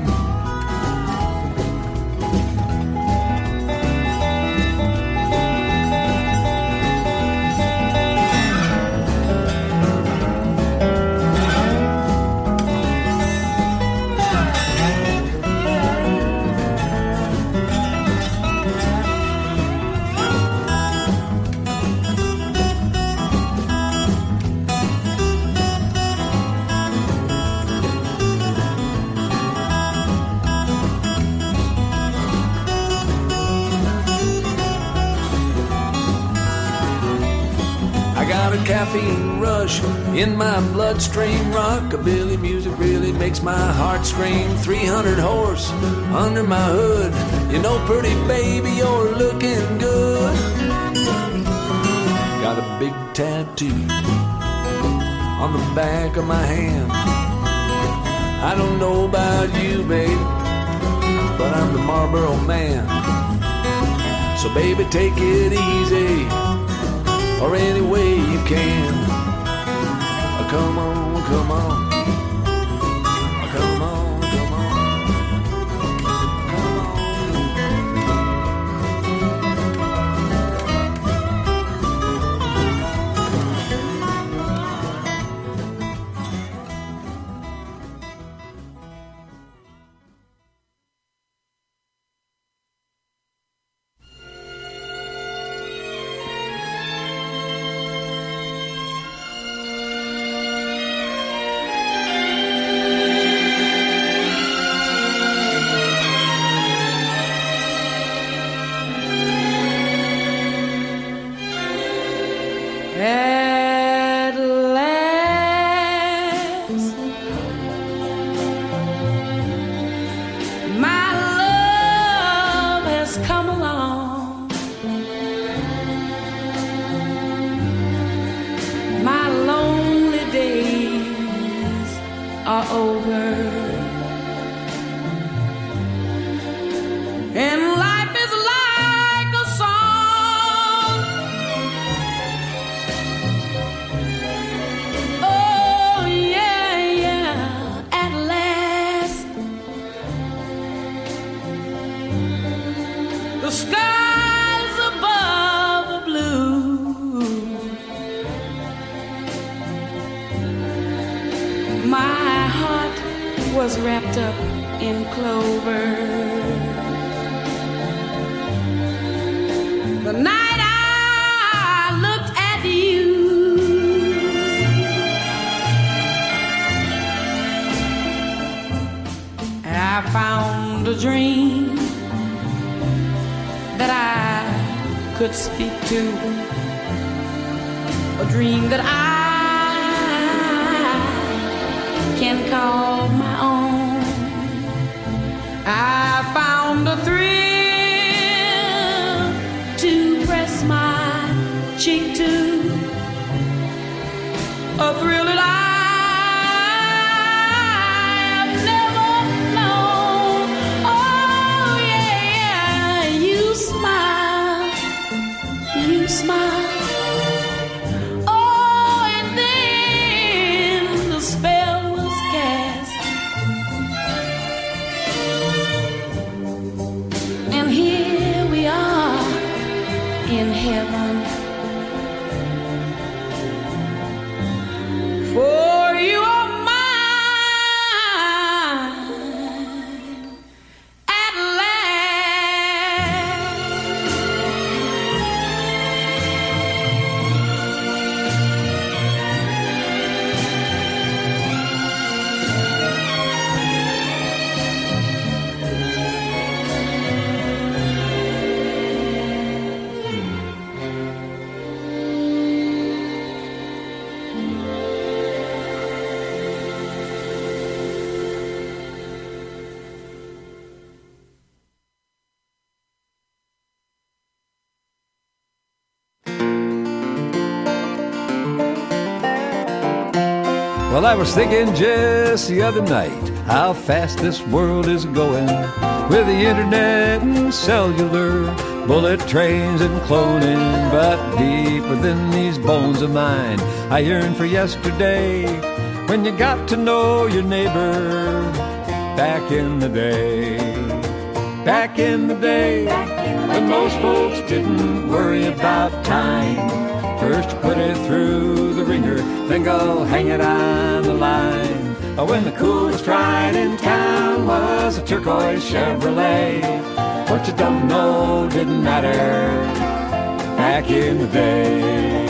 Caffeine rush in my bloodstream. Rockabilly music really makes my heart scream. 300 horse under my hood. You know, pretty baby, you're looking good. Got a big tattoo on the back of my hand. I don't know about you, babe, but I'm the Marlboro Man. So baby, take it easy, or any way you can. Come on, come on. Come on, come on. At last, my love has come along. My lonely days are over, and life is like a song. Oh yeah, yeah, at last the skies above are blue. My heart was wrapped up in clover. The night I looked at you, I found a dream that I could speak to, a dream that I can call my own. I found a thrill to press my cheek to, a thrill that I've never known. Oh yeah, you smile, you smile. Oh, and then the spell was cast, and here we are in heaven. For you are mine at last. Well, I was thinking just the other night how fast this world is going with the internet and cellular, bullet trains and cloning. But deep within these bones of mine, I yearn for yesterday when you got to know your neighbor back in the day. Back in the day, when most folks didn't worry about time. First put it through the ringer, then go hang it on the line. When the coolest ride in town was a turquoise Chevrolet. What you don't know didn't matter back in the day.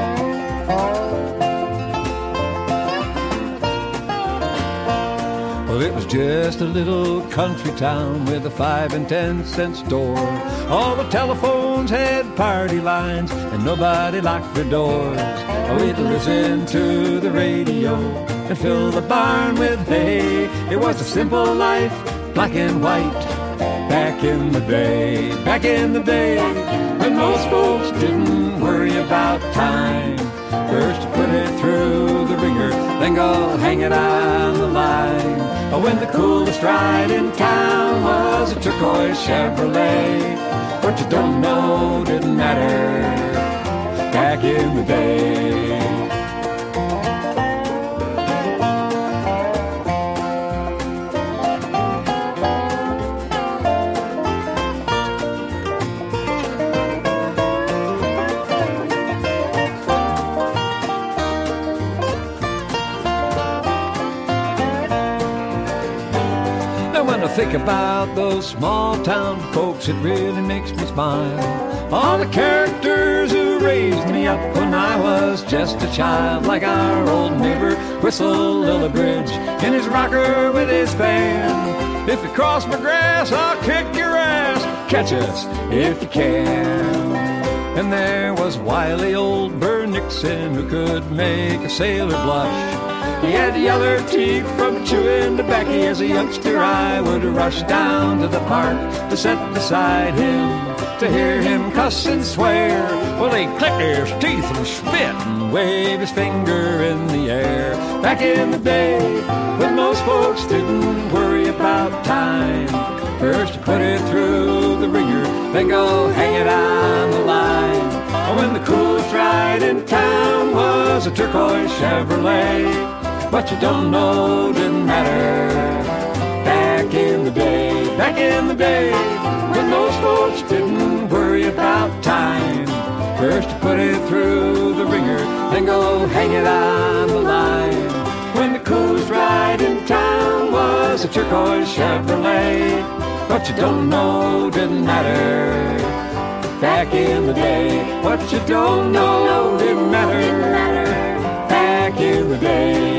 Well, it was just a little country town with a 5 and 10 cent store. All the telephones had party lines and nobody locked their doors. We'd listen to the radio and fill the barn with hay. It was a simple life, black and white, back in the day. Back in the day, when most folks didn't worry about time. First put it through the ringer, then go hang it on the line. When the coolest ride in town was a turquoise Chevrolet. What you don't know didn't matter back in the day. Think about those small town folks, it really makes me smile. All the characters who raised me up when I was just a child, like our old neighbor Whistle Lillibridge in his rocker with his fan. If you cross my grass, I'll kick your ass. Catch us if you can. And there was wily old Burr Nixon who could make a sailor blush. He had yeller teeth from chewing tobacco. As a youngster I would rush down to the park to sit beside him, to hear him cuss and swear. Well, he'd click his teeth and spit and wave his finger in the air. Back in the day, when most folks didn't worry about time. First put it through the ringer, then go hang it on the line. When the coolest ride in town was a turquoise Chevrolet. What you don't know didn't matter back in the day. Back in the day, when most folks didn't worry about time. First put it through the ringer, then go hang it on the line. When the coolest ride in town was a turquoise Chevrolet. What you don't know didn't matter back in the day. What you don't know didn't matter back in the day.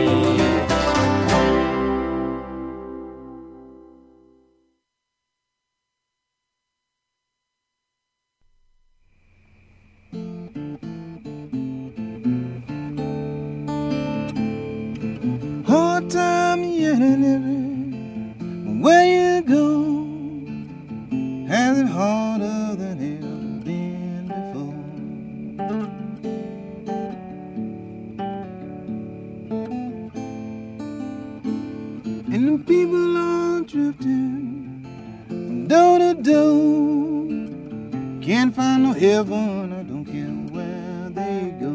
Hard time yet and ever, where you go, has it harder than ever been before. And the people are drifting from door to door, can't find no heaven, I don't care where they go.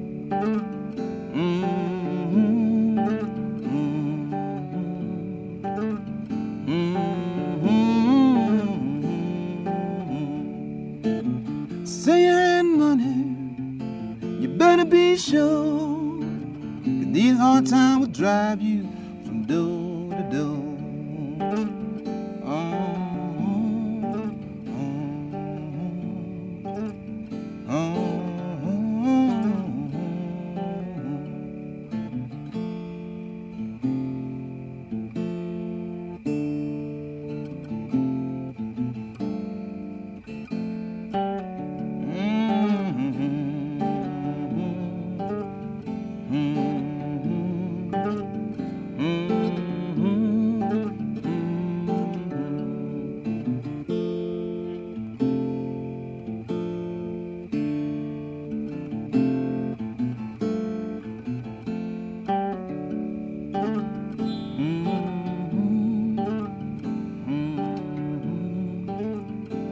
Say you had money, you better be sure, 'cause these hard times will drive you from door to door.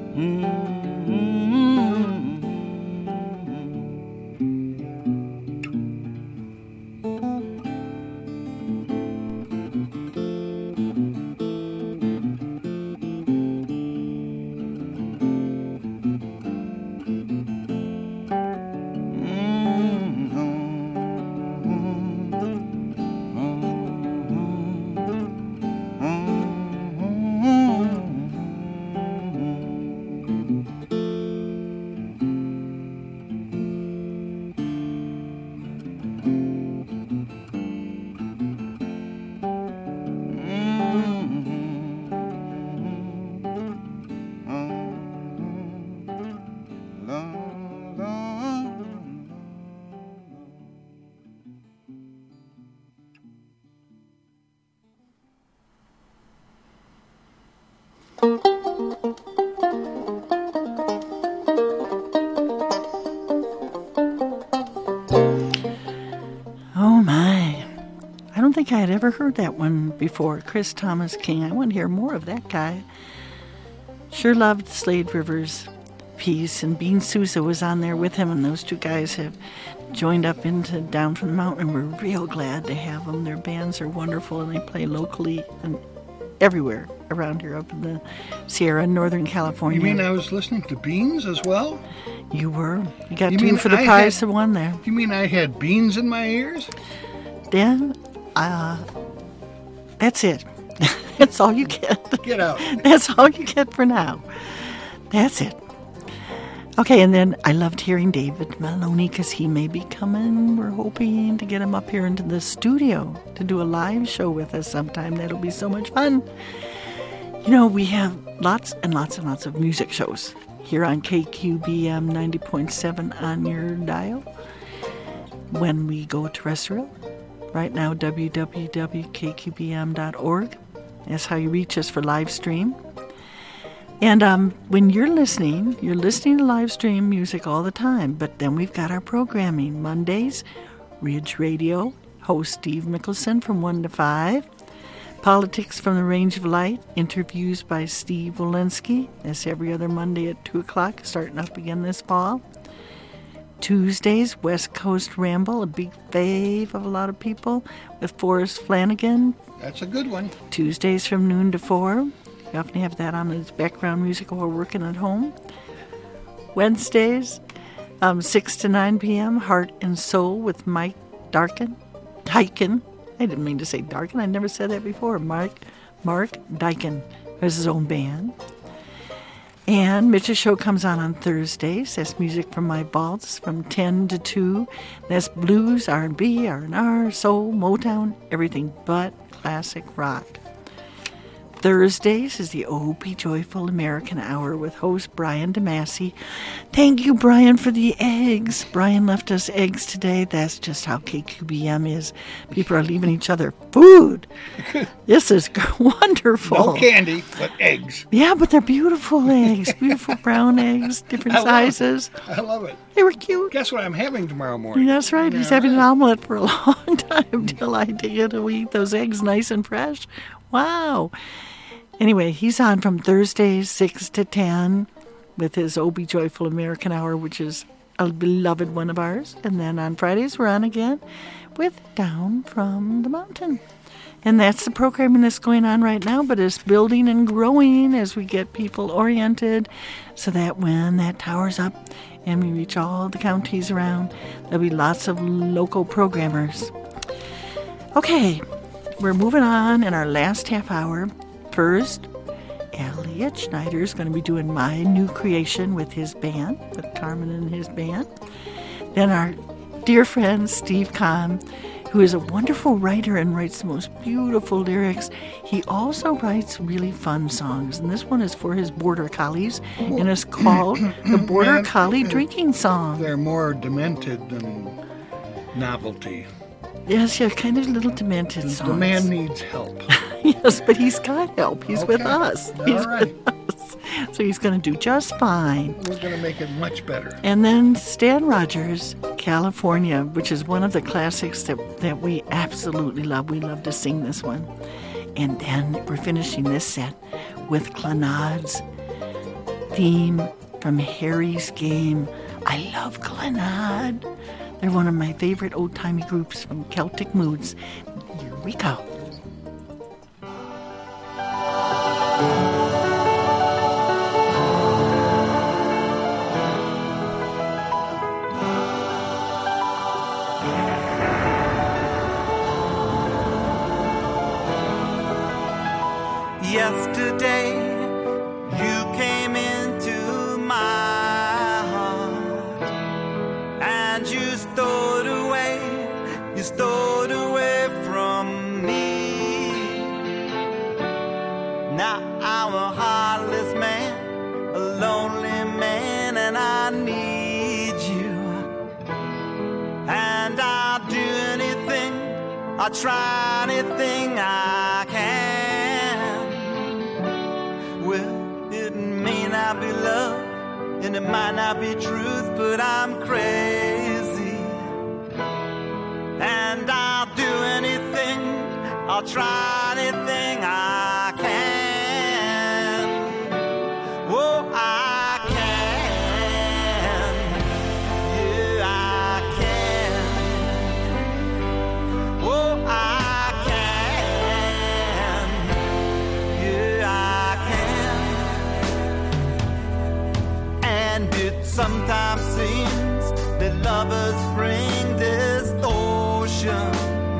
Oh my. I don't think I had ever heard that one before. Chris Thomas King. I want to hear more of that guy. Sure loved Slade Rivers' piece, and Bean Sousa was on there with him, and those two guys have joined up into Down from the Mountain, and we're real glad to have them. Their bands are wonderful, and they play locally and everywhere around here up in the Sierra, Northern California. You mean I was listening to Beans as well? You were. You got two for the price of one there. You mean I had beans in my ears? Dan, that's it. That's all you get. Get out. That's all you get for now. That's it. Okay, and then I loved hearing David Maloney because he may be coming. We're hoping to get him up here into the studio to do a live show with us sometime. That'll be so much fun. You know, we have lots and lots and lots of music shows here on KQBM 90.7 on your dial. When we go terrestrial, right now, www.kqbm.org. That's how you reach us for live stream. And when you're listening to live stream music all the time. But then we've got our programming. Mondays, Ridge Radio, host Steve Mickelson from 1 to 5. Politics from the Range of Light, interviews by Steve Walensky. That's every other Monday at 2 o'clock, starting up again this fall. Tuesdays, West Coast Ramble, a big fave of a lot of people, with Forrest Flanagan. That's a good one. Tuesdays from noon to 4. We often have that on as background music while we're working at home. Wednesdays, 6 to 9 p.m., Heart and Soul with Mike Daikin. I didn't mean to say Darkin. I never said that before. Mark Daikin has his own band. And Mitch's show comes on Thursdays. That's music from my vaults from 10 to 2. That's blues, R&B, R&R, soul, Motown, everything but classic rock. Thursdays is the O.P. Joyful American Hour with host Brian DeMassey. Thank you, Brian, for the eggs. Brian left us eggs today. That's just how KQBM is. People are leaving each other food. This is wonderful. No candy, but eggs. Yeah, but they're beautiful eggs. Beautiful brown eggs, different sizes. I love it. They were cute. Guess what I'm having tomorrow morning? That's right. He's having an omelet for a long time till I get to eat those eggs nice and fresh. Wow. Anyway, he's on from Thursdays 6 to 10 with his O.B. Joyful American Hour, which is a beloved one of ours. And then on Fridays, we're on again with Down from the Mountain. And that's the programming that's going on right now, but it's building and growing as we get people oriented so that when that tower's up and we reach all the counties around, there'll be lots of local programmers. Okay, we're moving on in our last half hour. First, Elliot Schneider is going to be doing My New Creation with his band, with Carmen and his band. Then our dear friend Steve Kahn, who is a wonderful writer and writes the most beautiful lyrics. He also writes really fun songs, and this one is for his Border Collies, and it's called the Border Collie Drinking Song. They're more demented than novelty. Yes, yeah, kind of little demented songs. The man needs help. Yes, but he's got help. He's with us. All He's right. with us. So he's going to do just fine. We're going to make it much better. And then Stan Rogers, California, which is one of the classics that we absolutely love. We love to sing this one. And then we're finishing this set with Clannad's theme from Harry's Game. I love Glenad. They're one of my favorite old-timey groups from Celtic Moods. Here we go. Yesterday, you came into my heart and you stowed away from me. Now I'm a heartless man, a lonely man, and I need you. And I'll do anything, I'll try anything I can. Well, it may not be love, and it might not be truth, but I'm crazy. And I'll do anything, I'll try anything I can. Oh, I can. Yeah, I can. Oh, I can. Yeah, I can. And it sometimes seems that lovers bring distortion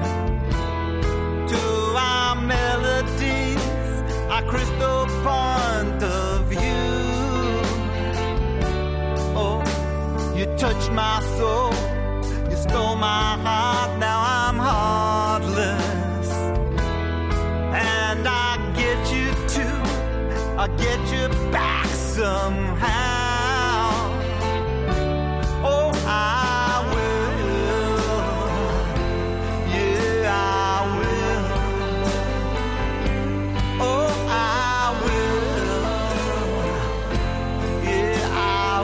to our melodies, our crystal point of view. Oh, you touched my soul, you stole my heart, now I'm heartless. And I get you too, I get you back somehow. Oh, I will. Yeah, I will. Oh, I will. Yeah, I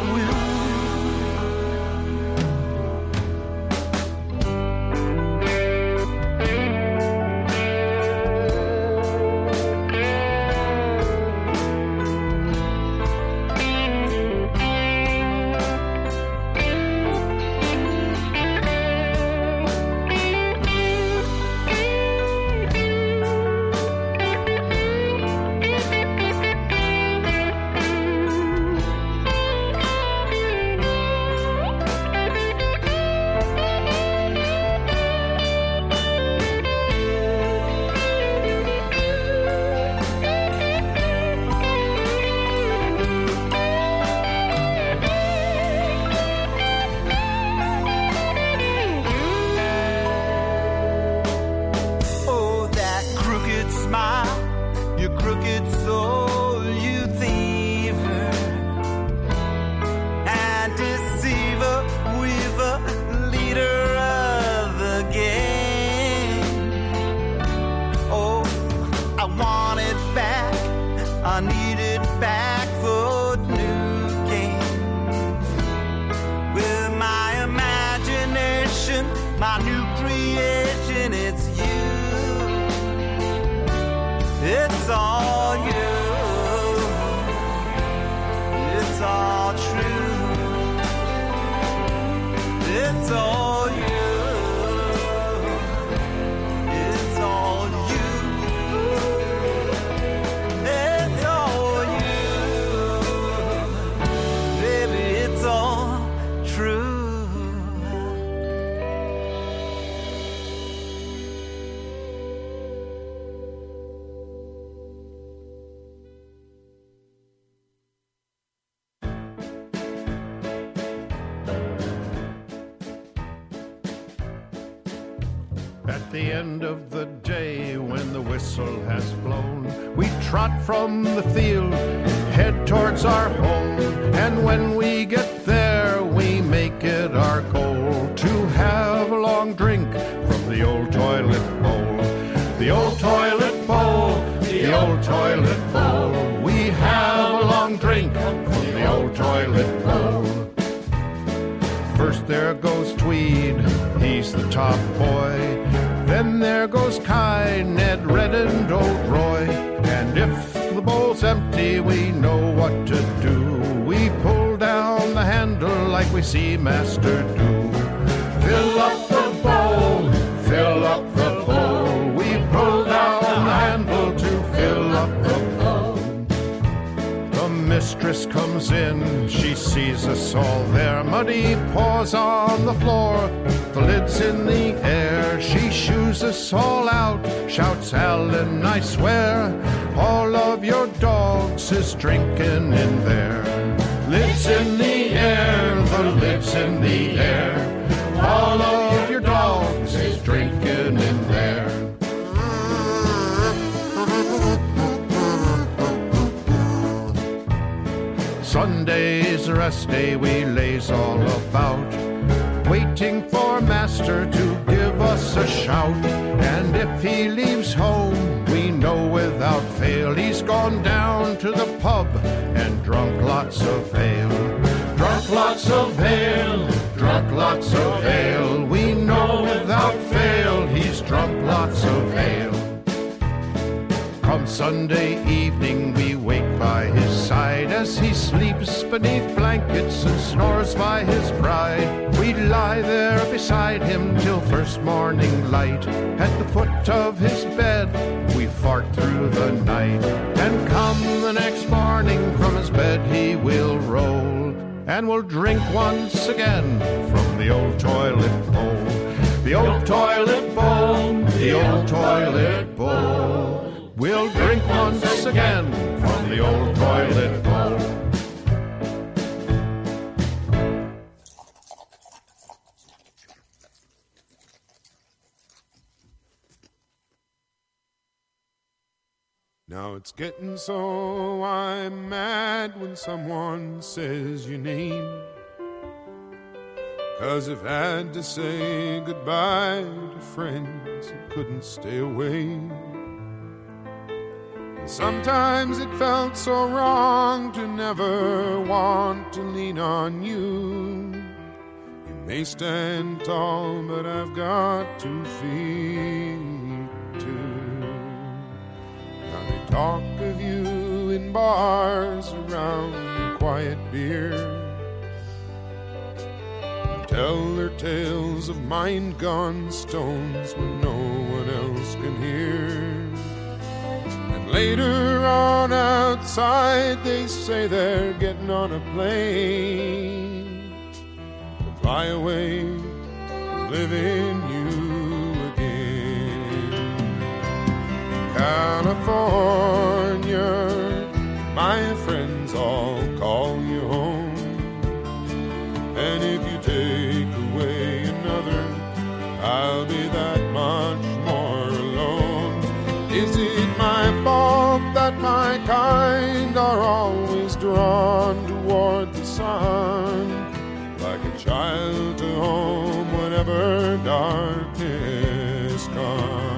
my new creation, it's you. It's all you. It's all true. It's all you. It's all you. It's all you. Baby, it's all true. At the end of the day, when the whistle has blown, we trot from the field, head towards our home. And when we get there, we make it our goal to have a long drink from the old toilet bowl. The old toilet bowl, the old toilet bowl. We have a long drink from the old toilet bowl. First there goes Tweed, he's the top boy. Then there goes Kai, Ned, Red, and old Roy. And if the bowl's empty, we know what to do. we see Master do. Fill up the bowl, fill up the bowl. We pull down the handle to fill up the bowl. The mistress comes in, she sees us all there. Muddy paws on the floor, the lid's in the air. She shoos us all out, shouts Alan, I swear, all of your dogs is drinking in there. Lid's in the air, the lid's in the air. All of your dogs is drinking in there. Sunday's a rest day, we lays all about, waiting for Master to give us a shout. And if he leaves home, we know without fail he's gone down to the pub and drunk lots of ale. Drunk lots of ale, drunk lots of ale. We know without fail he's drunk lots of ale. Come Sunday evening, we wake by his side as he sleeps beneath blankets and snores by his bride. We lie there beside him till first morning light. At the foot of his bed, we fart through the night. And come the next morning, from his bed he will roll, and we'll drink once again from the old toilet bowl. The old toilet bowl, the old toilet bowl. We'll drink once again from the old toilet bowl. Now it's getting so I'm mad when someone says your name, 'cause I've had to say goodbye to friends who couldn't stay away. Sometimes it felt so wrong to never want to lean on you. You may stand tall, but I've got 2 feet too. Now they talk of you in bars around quiet beer, tell their tales of mind-gone stones when no one else can hear. Later on outside they say they're getting on a plane to fly away and live in you again. California, my friends all call you home, and if you take away another, I'll be that much more alone. Is it my fault that my kind are always drawn toward the sun, like a child to home whenever darkness comes?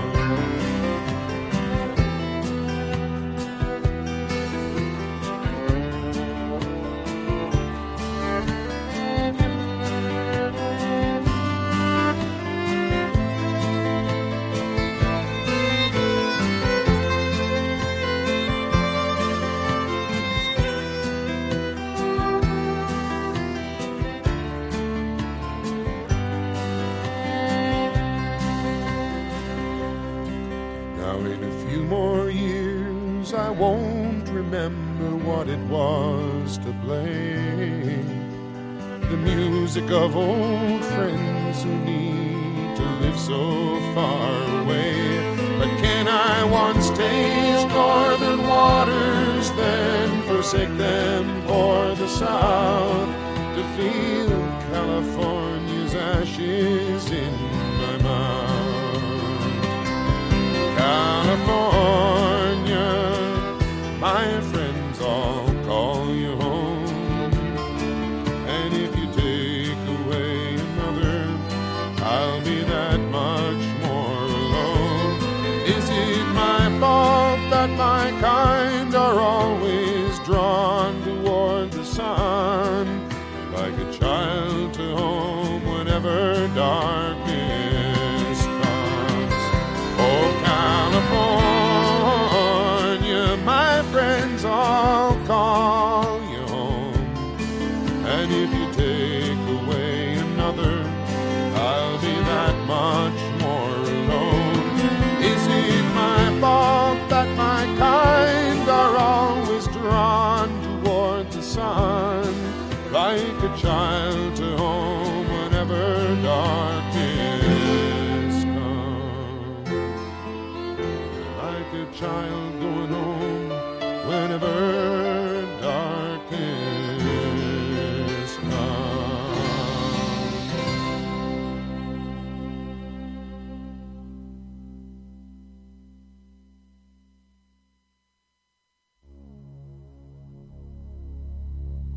I won't remember what it was to play the music of old friends who need to live so far away. But can I once taste northern waters, then forsake them for the south, to feel California's ashes in my mouth? California, my friends all call you home, and if you take away another, I'll be that much more alone. Is it my fault that my kind are always drawn toward the sun, like a child to home whenever darkness comes? Oh, California, my friends all call you home, and if you take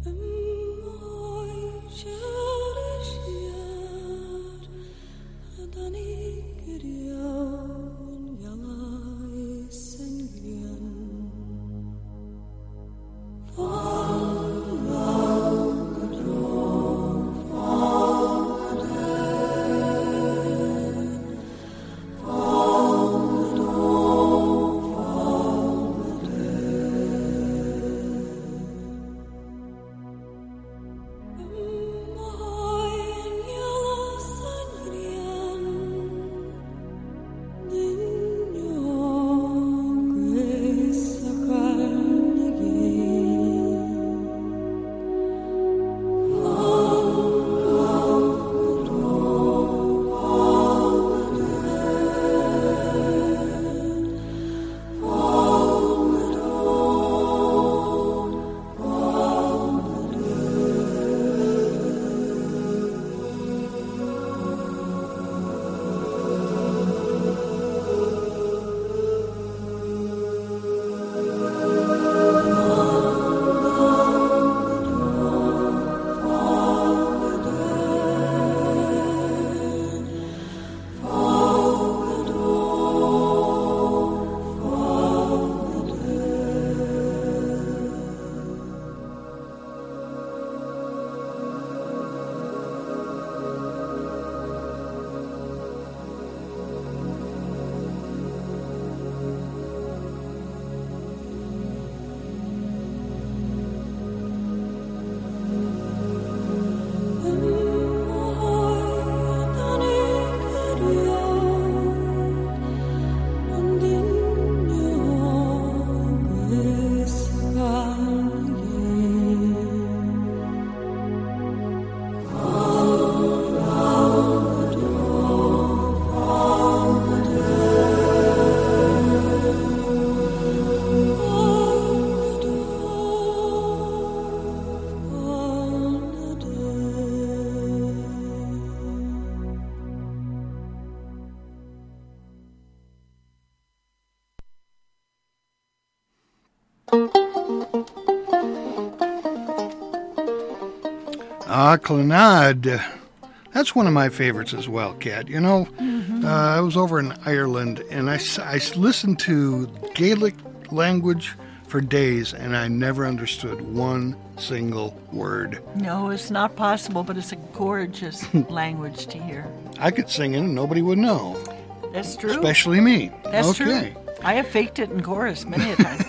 Clannad. That's one of my favorites as well, Kat. You know, I was over in Ireland, and I listened to Gaelic language for days, and I never understood one single word. No, it's not possible, but it's a gorgeous language to hear. I could sing it, and nobody would know. That's true. Especially me. That's true. I have faked it in chorus many a time.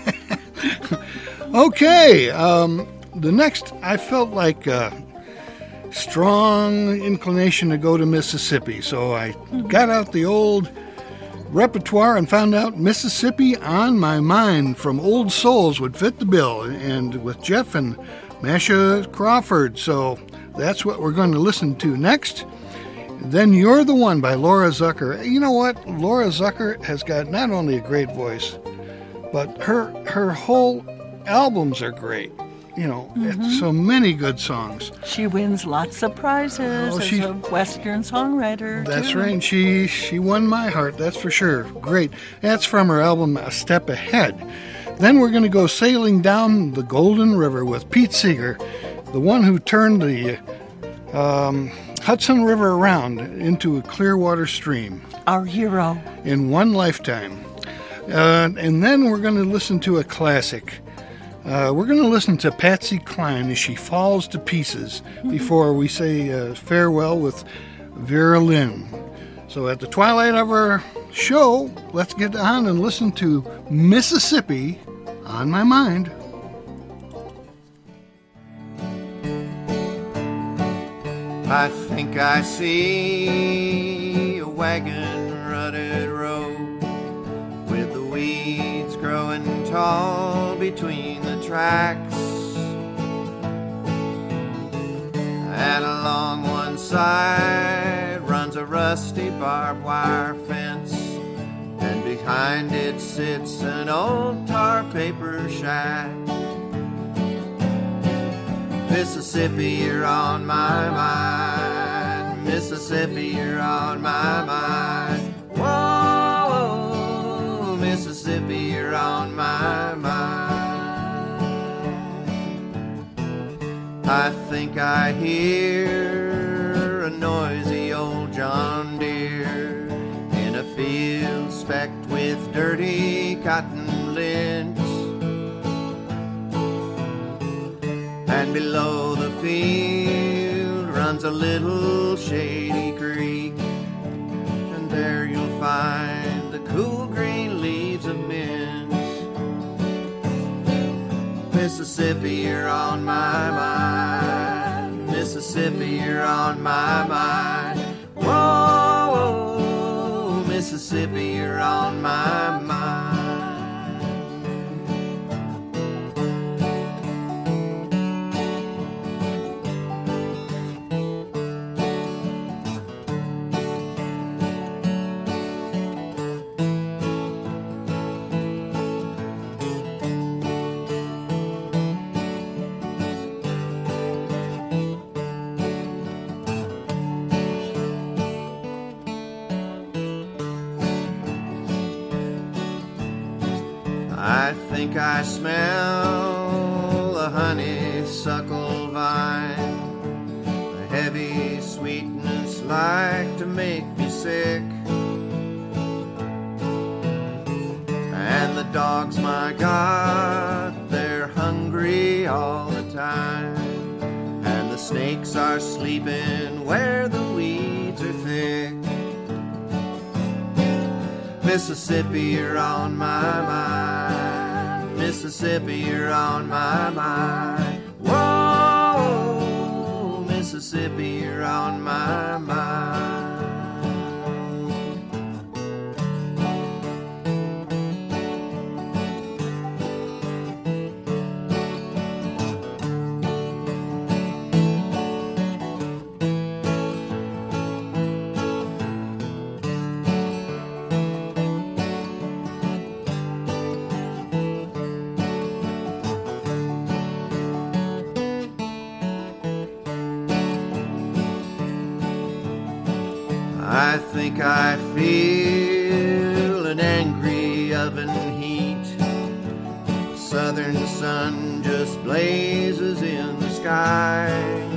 Okay, the next, I felt like a strong inclination to go to Mississippi, so I got out the old repertoire and found out Mississippi on My Mind from Old Souls would fit the bill, and with Jeff and Masha Crawford, so that's what we're going to listen to next. Then You're the One by Laura Zucker. You know what? Laura Zucker has got not only a great voice, but her whole albums are great. You know, so many good songs. She wins lots of prizes as a Western songwriter. That's too. right. And she won my heart, that's for sure. Great. That's from her album A Step Ahead. Then we're going to go sailing down the Golden River with Pete Seeger, the one who turned the Hudson River around into a Clearwater stream. Our hero. In one lifetime. And then we're going to listen to a classic. We're going to listen to Patsy Cline as she falls to pieces before we say farewell with Vera Lynn. So at the twilight of our show, let's get on and listen to Mississippi on My Mind. I think I see a wagon-rutted road with the weeds growing tall between the tracks, and along one side runs a rusty barbed wire fence, and behind it sits an old tar paper shack. Mississippi, you're on my mind. Mississippi, you're on my mind. Whoa, Mississippi, you're on my mind. I think I hear a noisy old John Deere in a field specked with dirty cotton lint. And below the field runs a little shady creek, and there you'll find the cool green leaves of mint. Mississippi, you're on my mind. Mississippi, you're on my mind. Whoa, whoa, Mississippi, you're on my mind. I think I smell a honeysuckle vine, a heavy sweetness like to make me sick. And the dogs, my God, they're hungry all the time, and the snakes are sleeping where the weeds are thick. Mississippi, you're on my mind. Mississippi, you're on my mind. Whoa, Mississippi, you're on my mind. I think I feel an angry oven heat. The southern sun just blazes in the sky,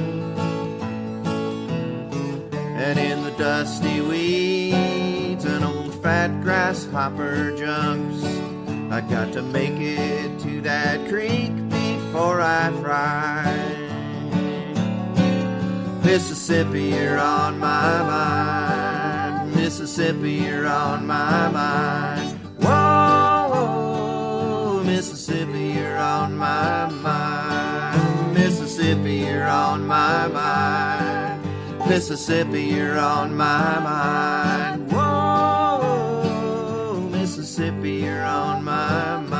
and in the dusty weeds an old fat grasshopper jumps. I got to make it to that creek before I fry. Mississippi, you're on my mind. Mississippi, you're on my mind. Whoa, whoa, Mississippi, you're on my mind. Mississippi, you're on my mind. Mississippi, you're on my mind. Whoa, Mississippi, you're on my mind.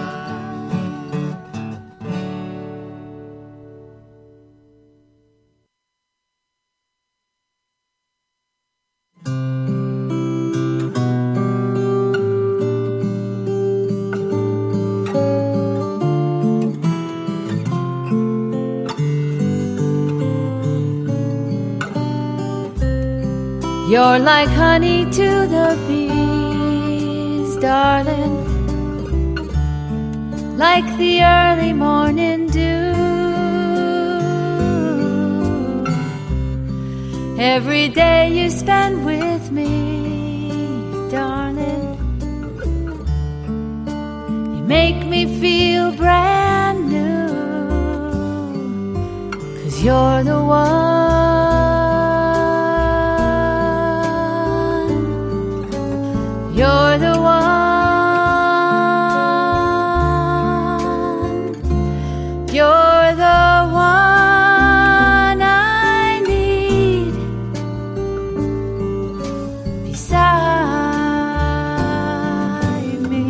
You're like honey to the bees, darling, like the early morning dew. Every day you spend with me, darling, you make me feel brand new, 'cause you're the one. You're the one. You're the one I need beside me.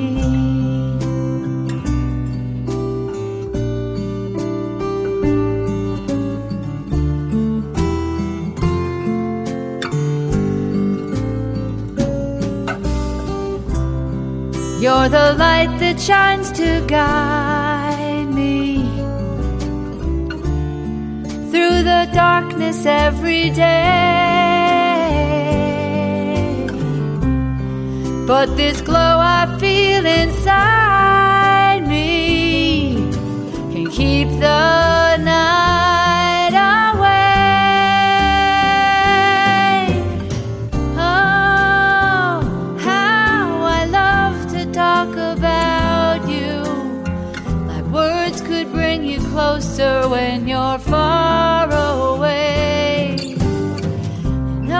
You're the light that shines to guide me through the darkness every day. But this glow I feel inside me can keep the night closer when you're far away. And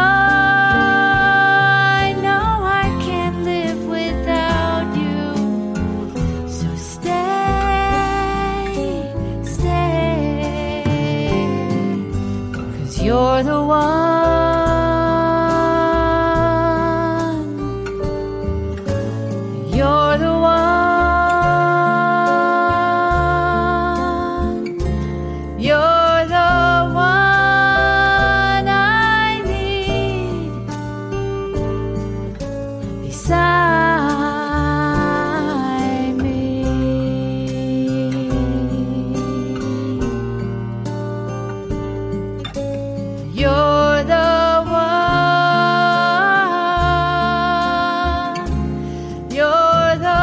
I know I can't live without you. So stay, stay. 'Cause you're the one. You're the one. You're the one I need beside me. You're the one. You're the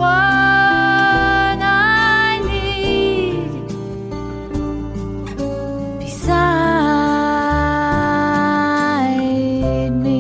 one I need beside me.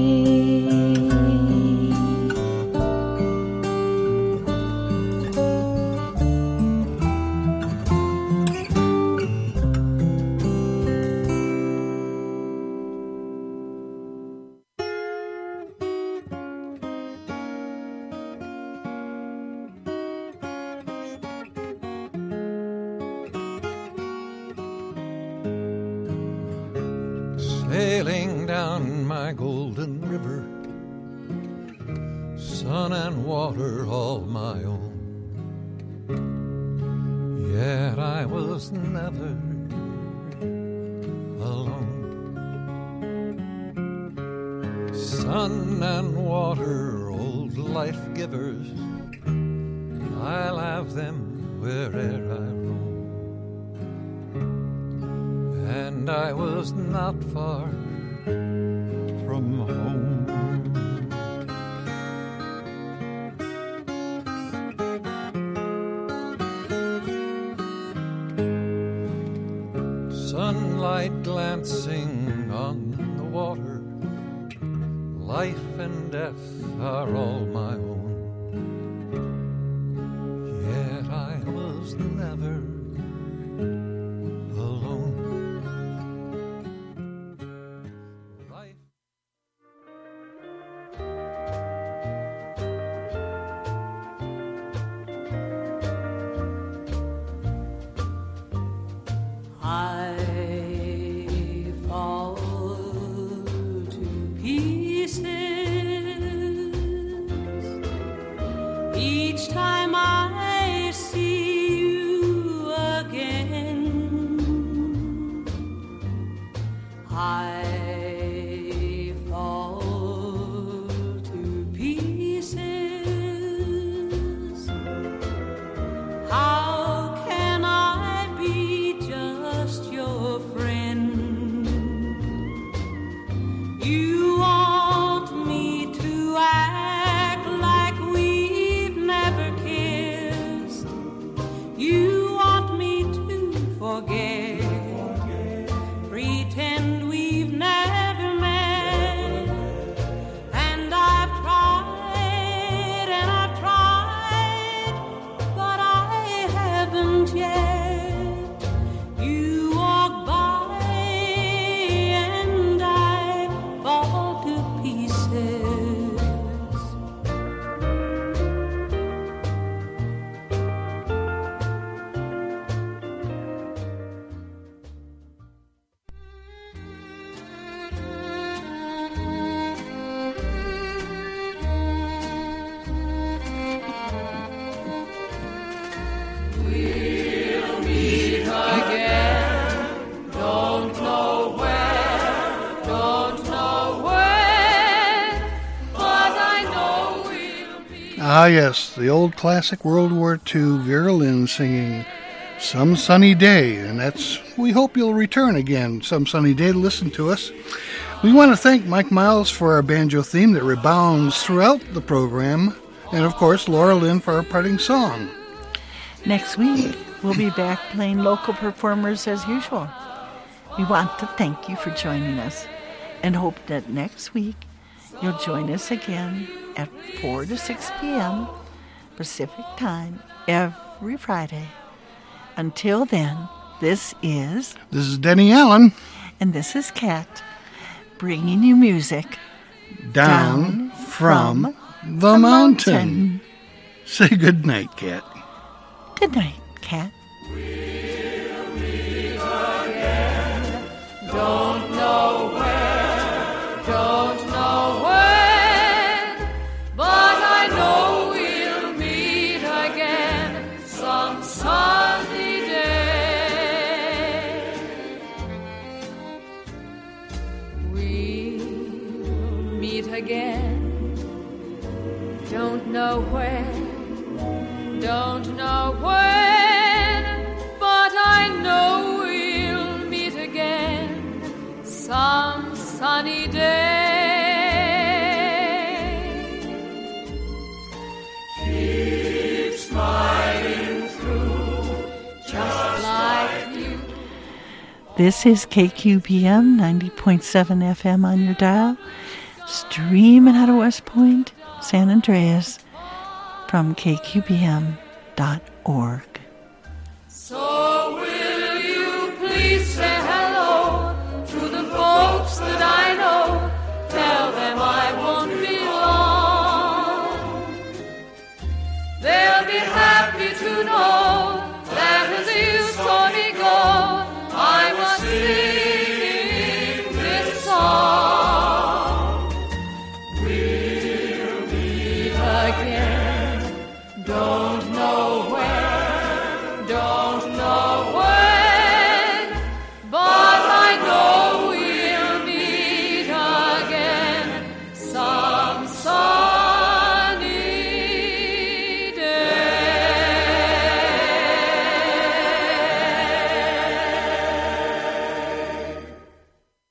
Sailing down my golden river, sun and water all my own. Yet I was never alone. Sun and water, old life givers, I'll have them where'er I roam. And I was not far from home. Sunlight glancing on the water, life and death are all my own. Yet I was never alone. I fall to pieces each time I see you again. I fall to pieces. How can I be just your friend? You want me to act like we've never kissed. You want me to forget, pretend we've never met. And I've tried and I've tried, but I haven't yet. You walk by and I fall to pieces. We'll meet again. Don't know where, don't know when, but I know we'll be. Ah, yes, the old classic World War II Vera Lynn singing Some Sunny Day, and we hope you'll return again some sunny day to listen to us. We want to thank Mike Miles for our banjo theme that rebounds throughout the program, and of course Laura Lynn for our parting song. Next week, we'll be back playing local performers as usual. We want to thank you for joining us and hope that next week you'll join us again at 4 to 6 p.m. Pacific Time every Friday. Until then, This is Denny Allen. And this is Kat, bringing you music down from the mountain. Say good night, Kat. Good night, Kat. Don't know where, don't know when, but I know we'll meet again some sunny day. We'll meet again, don't know where, don't know when, but I know we'll meet again some sunny day. Keep smiling through, just like you. This is KQBM 90.7 FM on your dial, streaming out of West Point, San Andreas, from kqbm.org. So will you please say hello to the folks that I know? Tell them I won't be long. They'll be happy to know that as you saw me go, I was singing this song. We'll meet again. Don't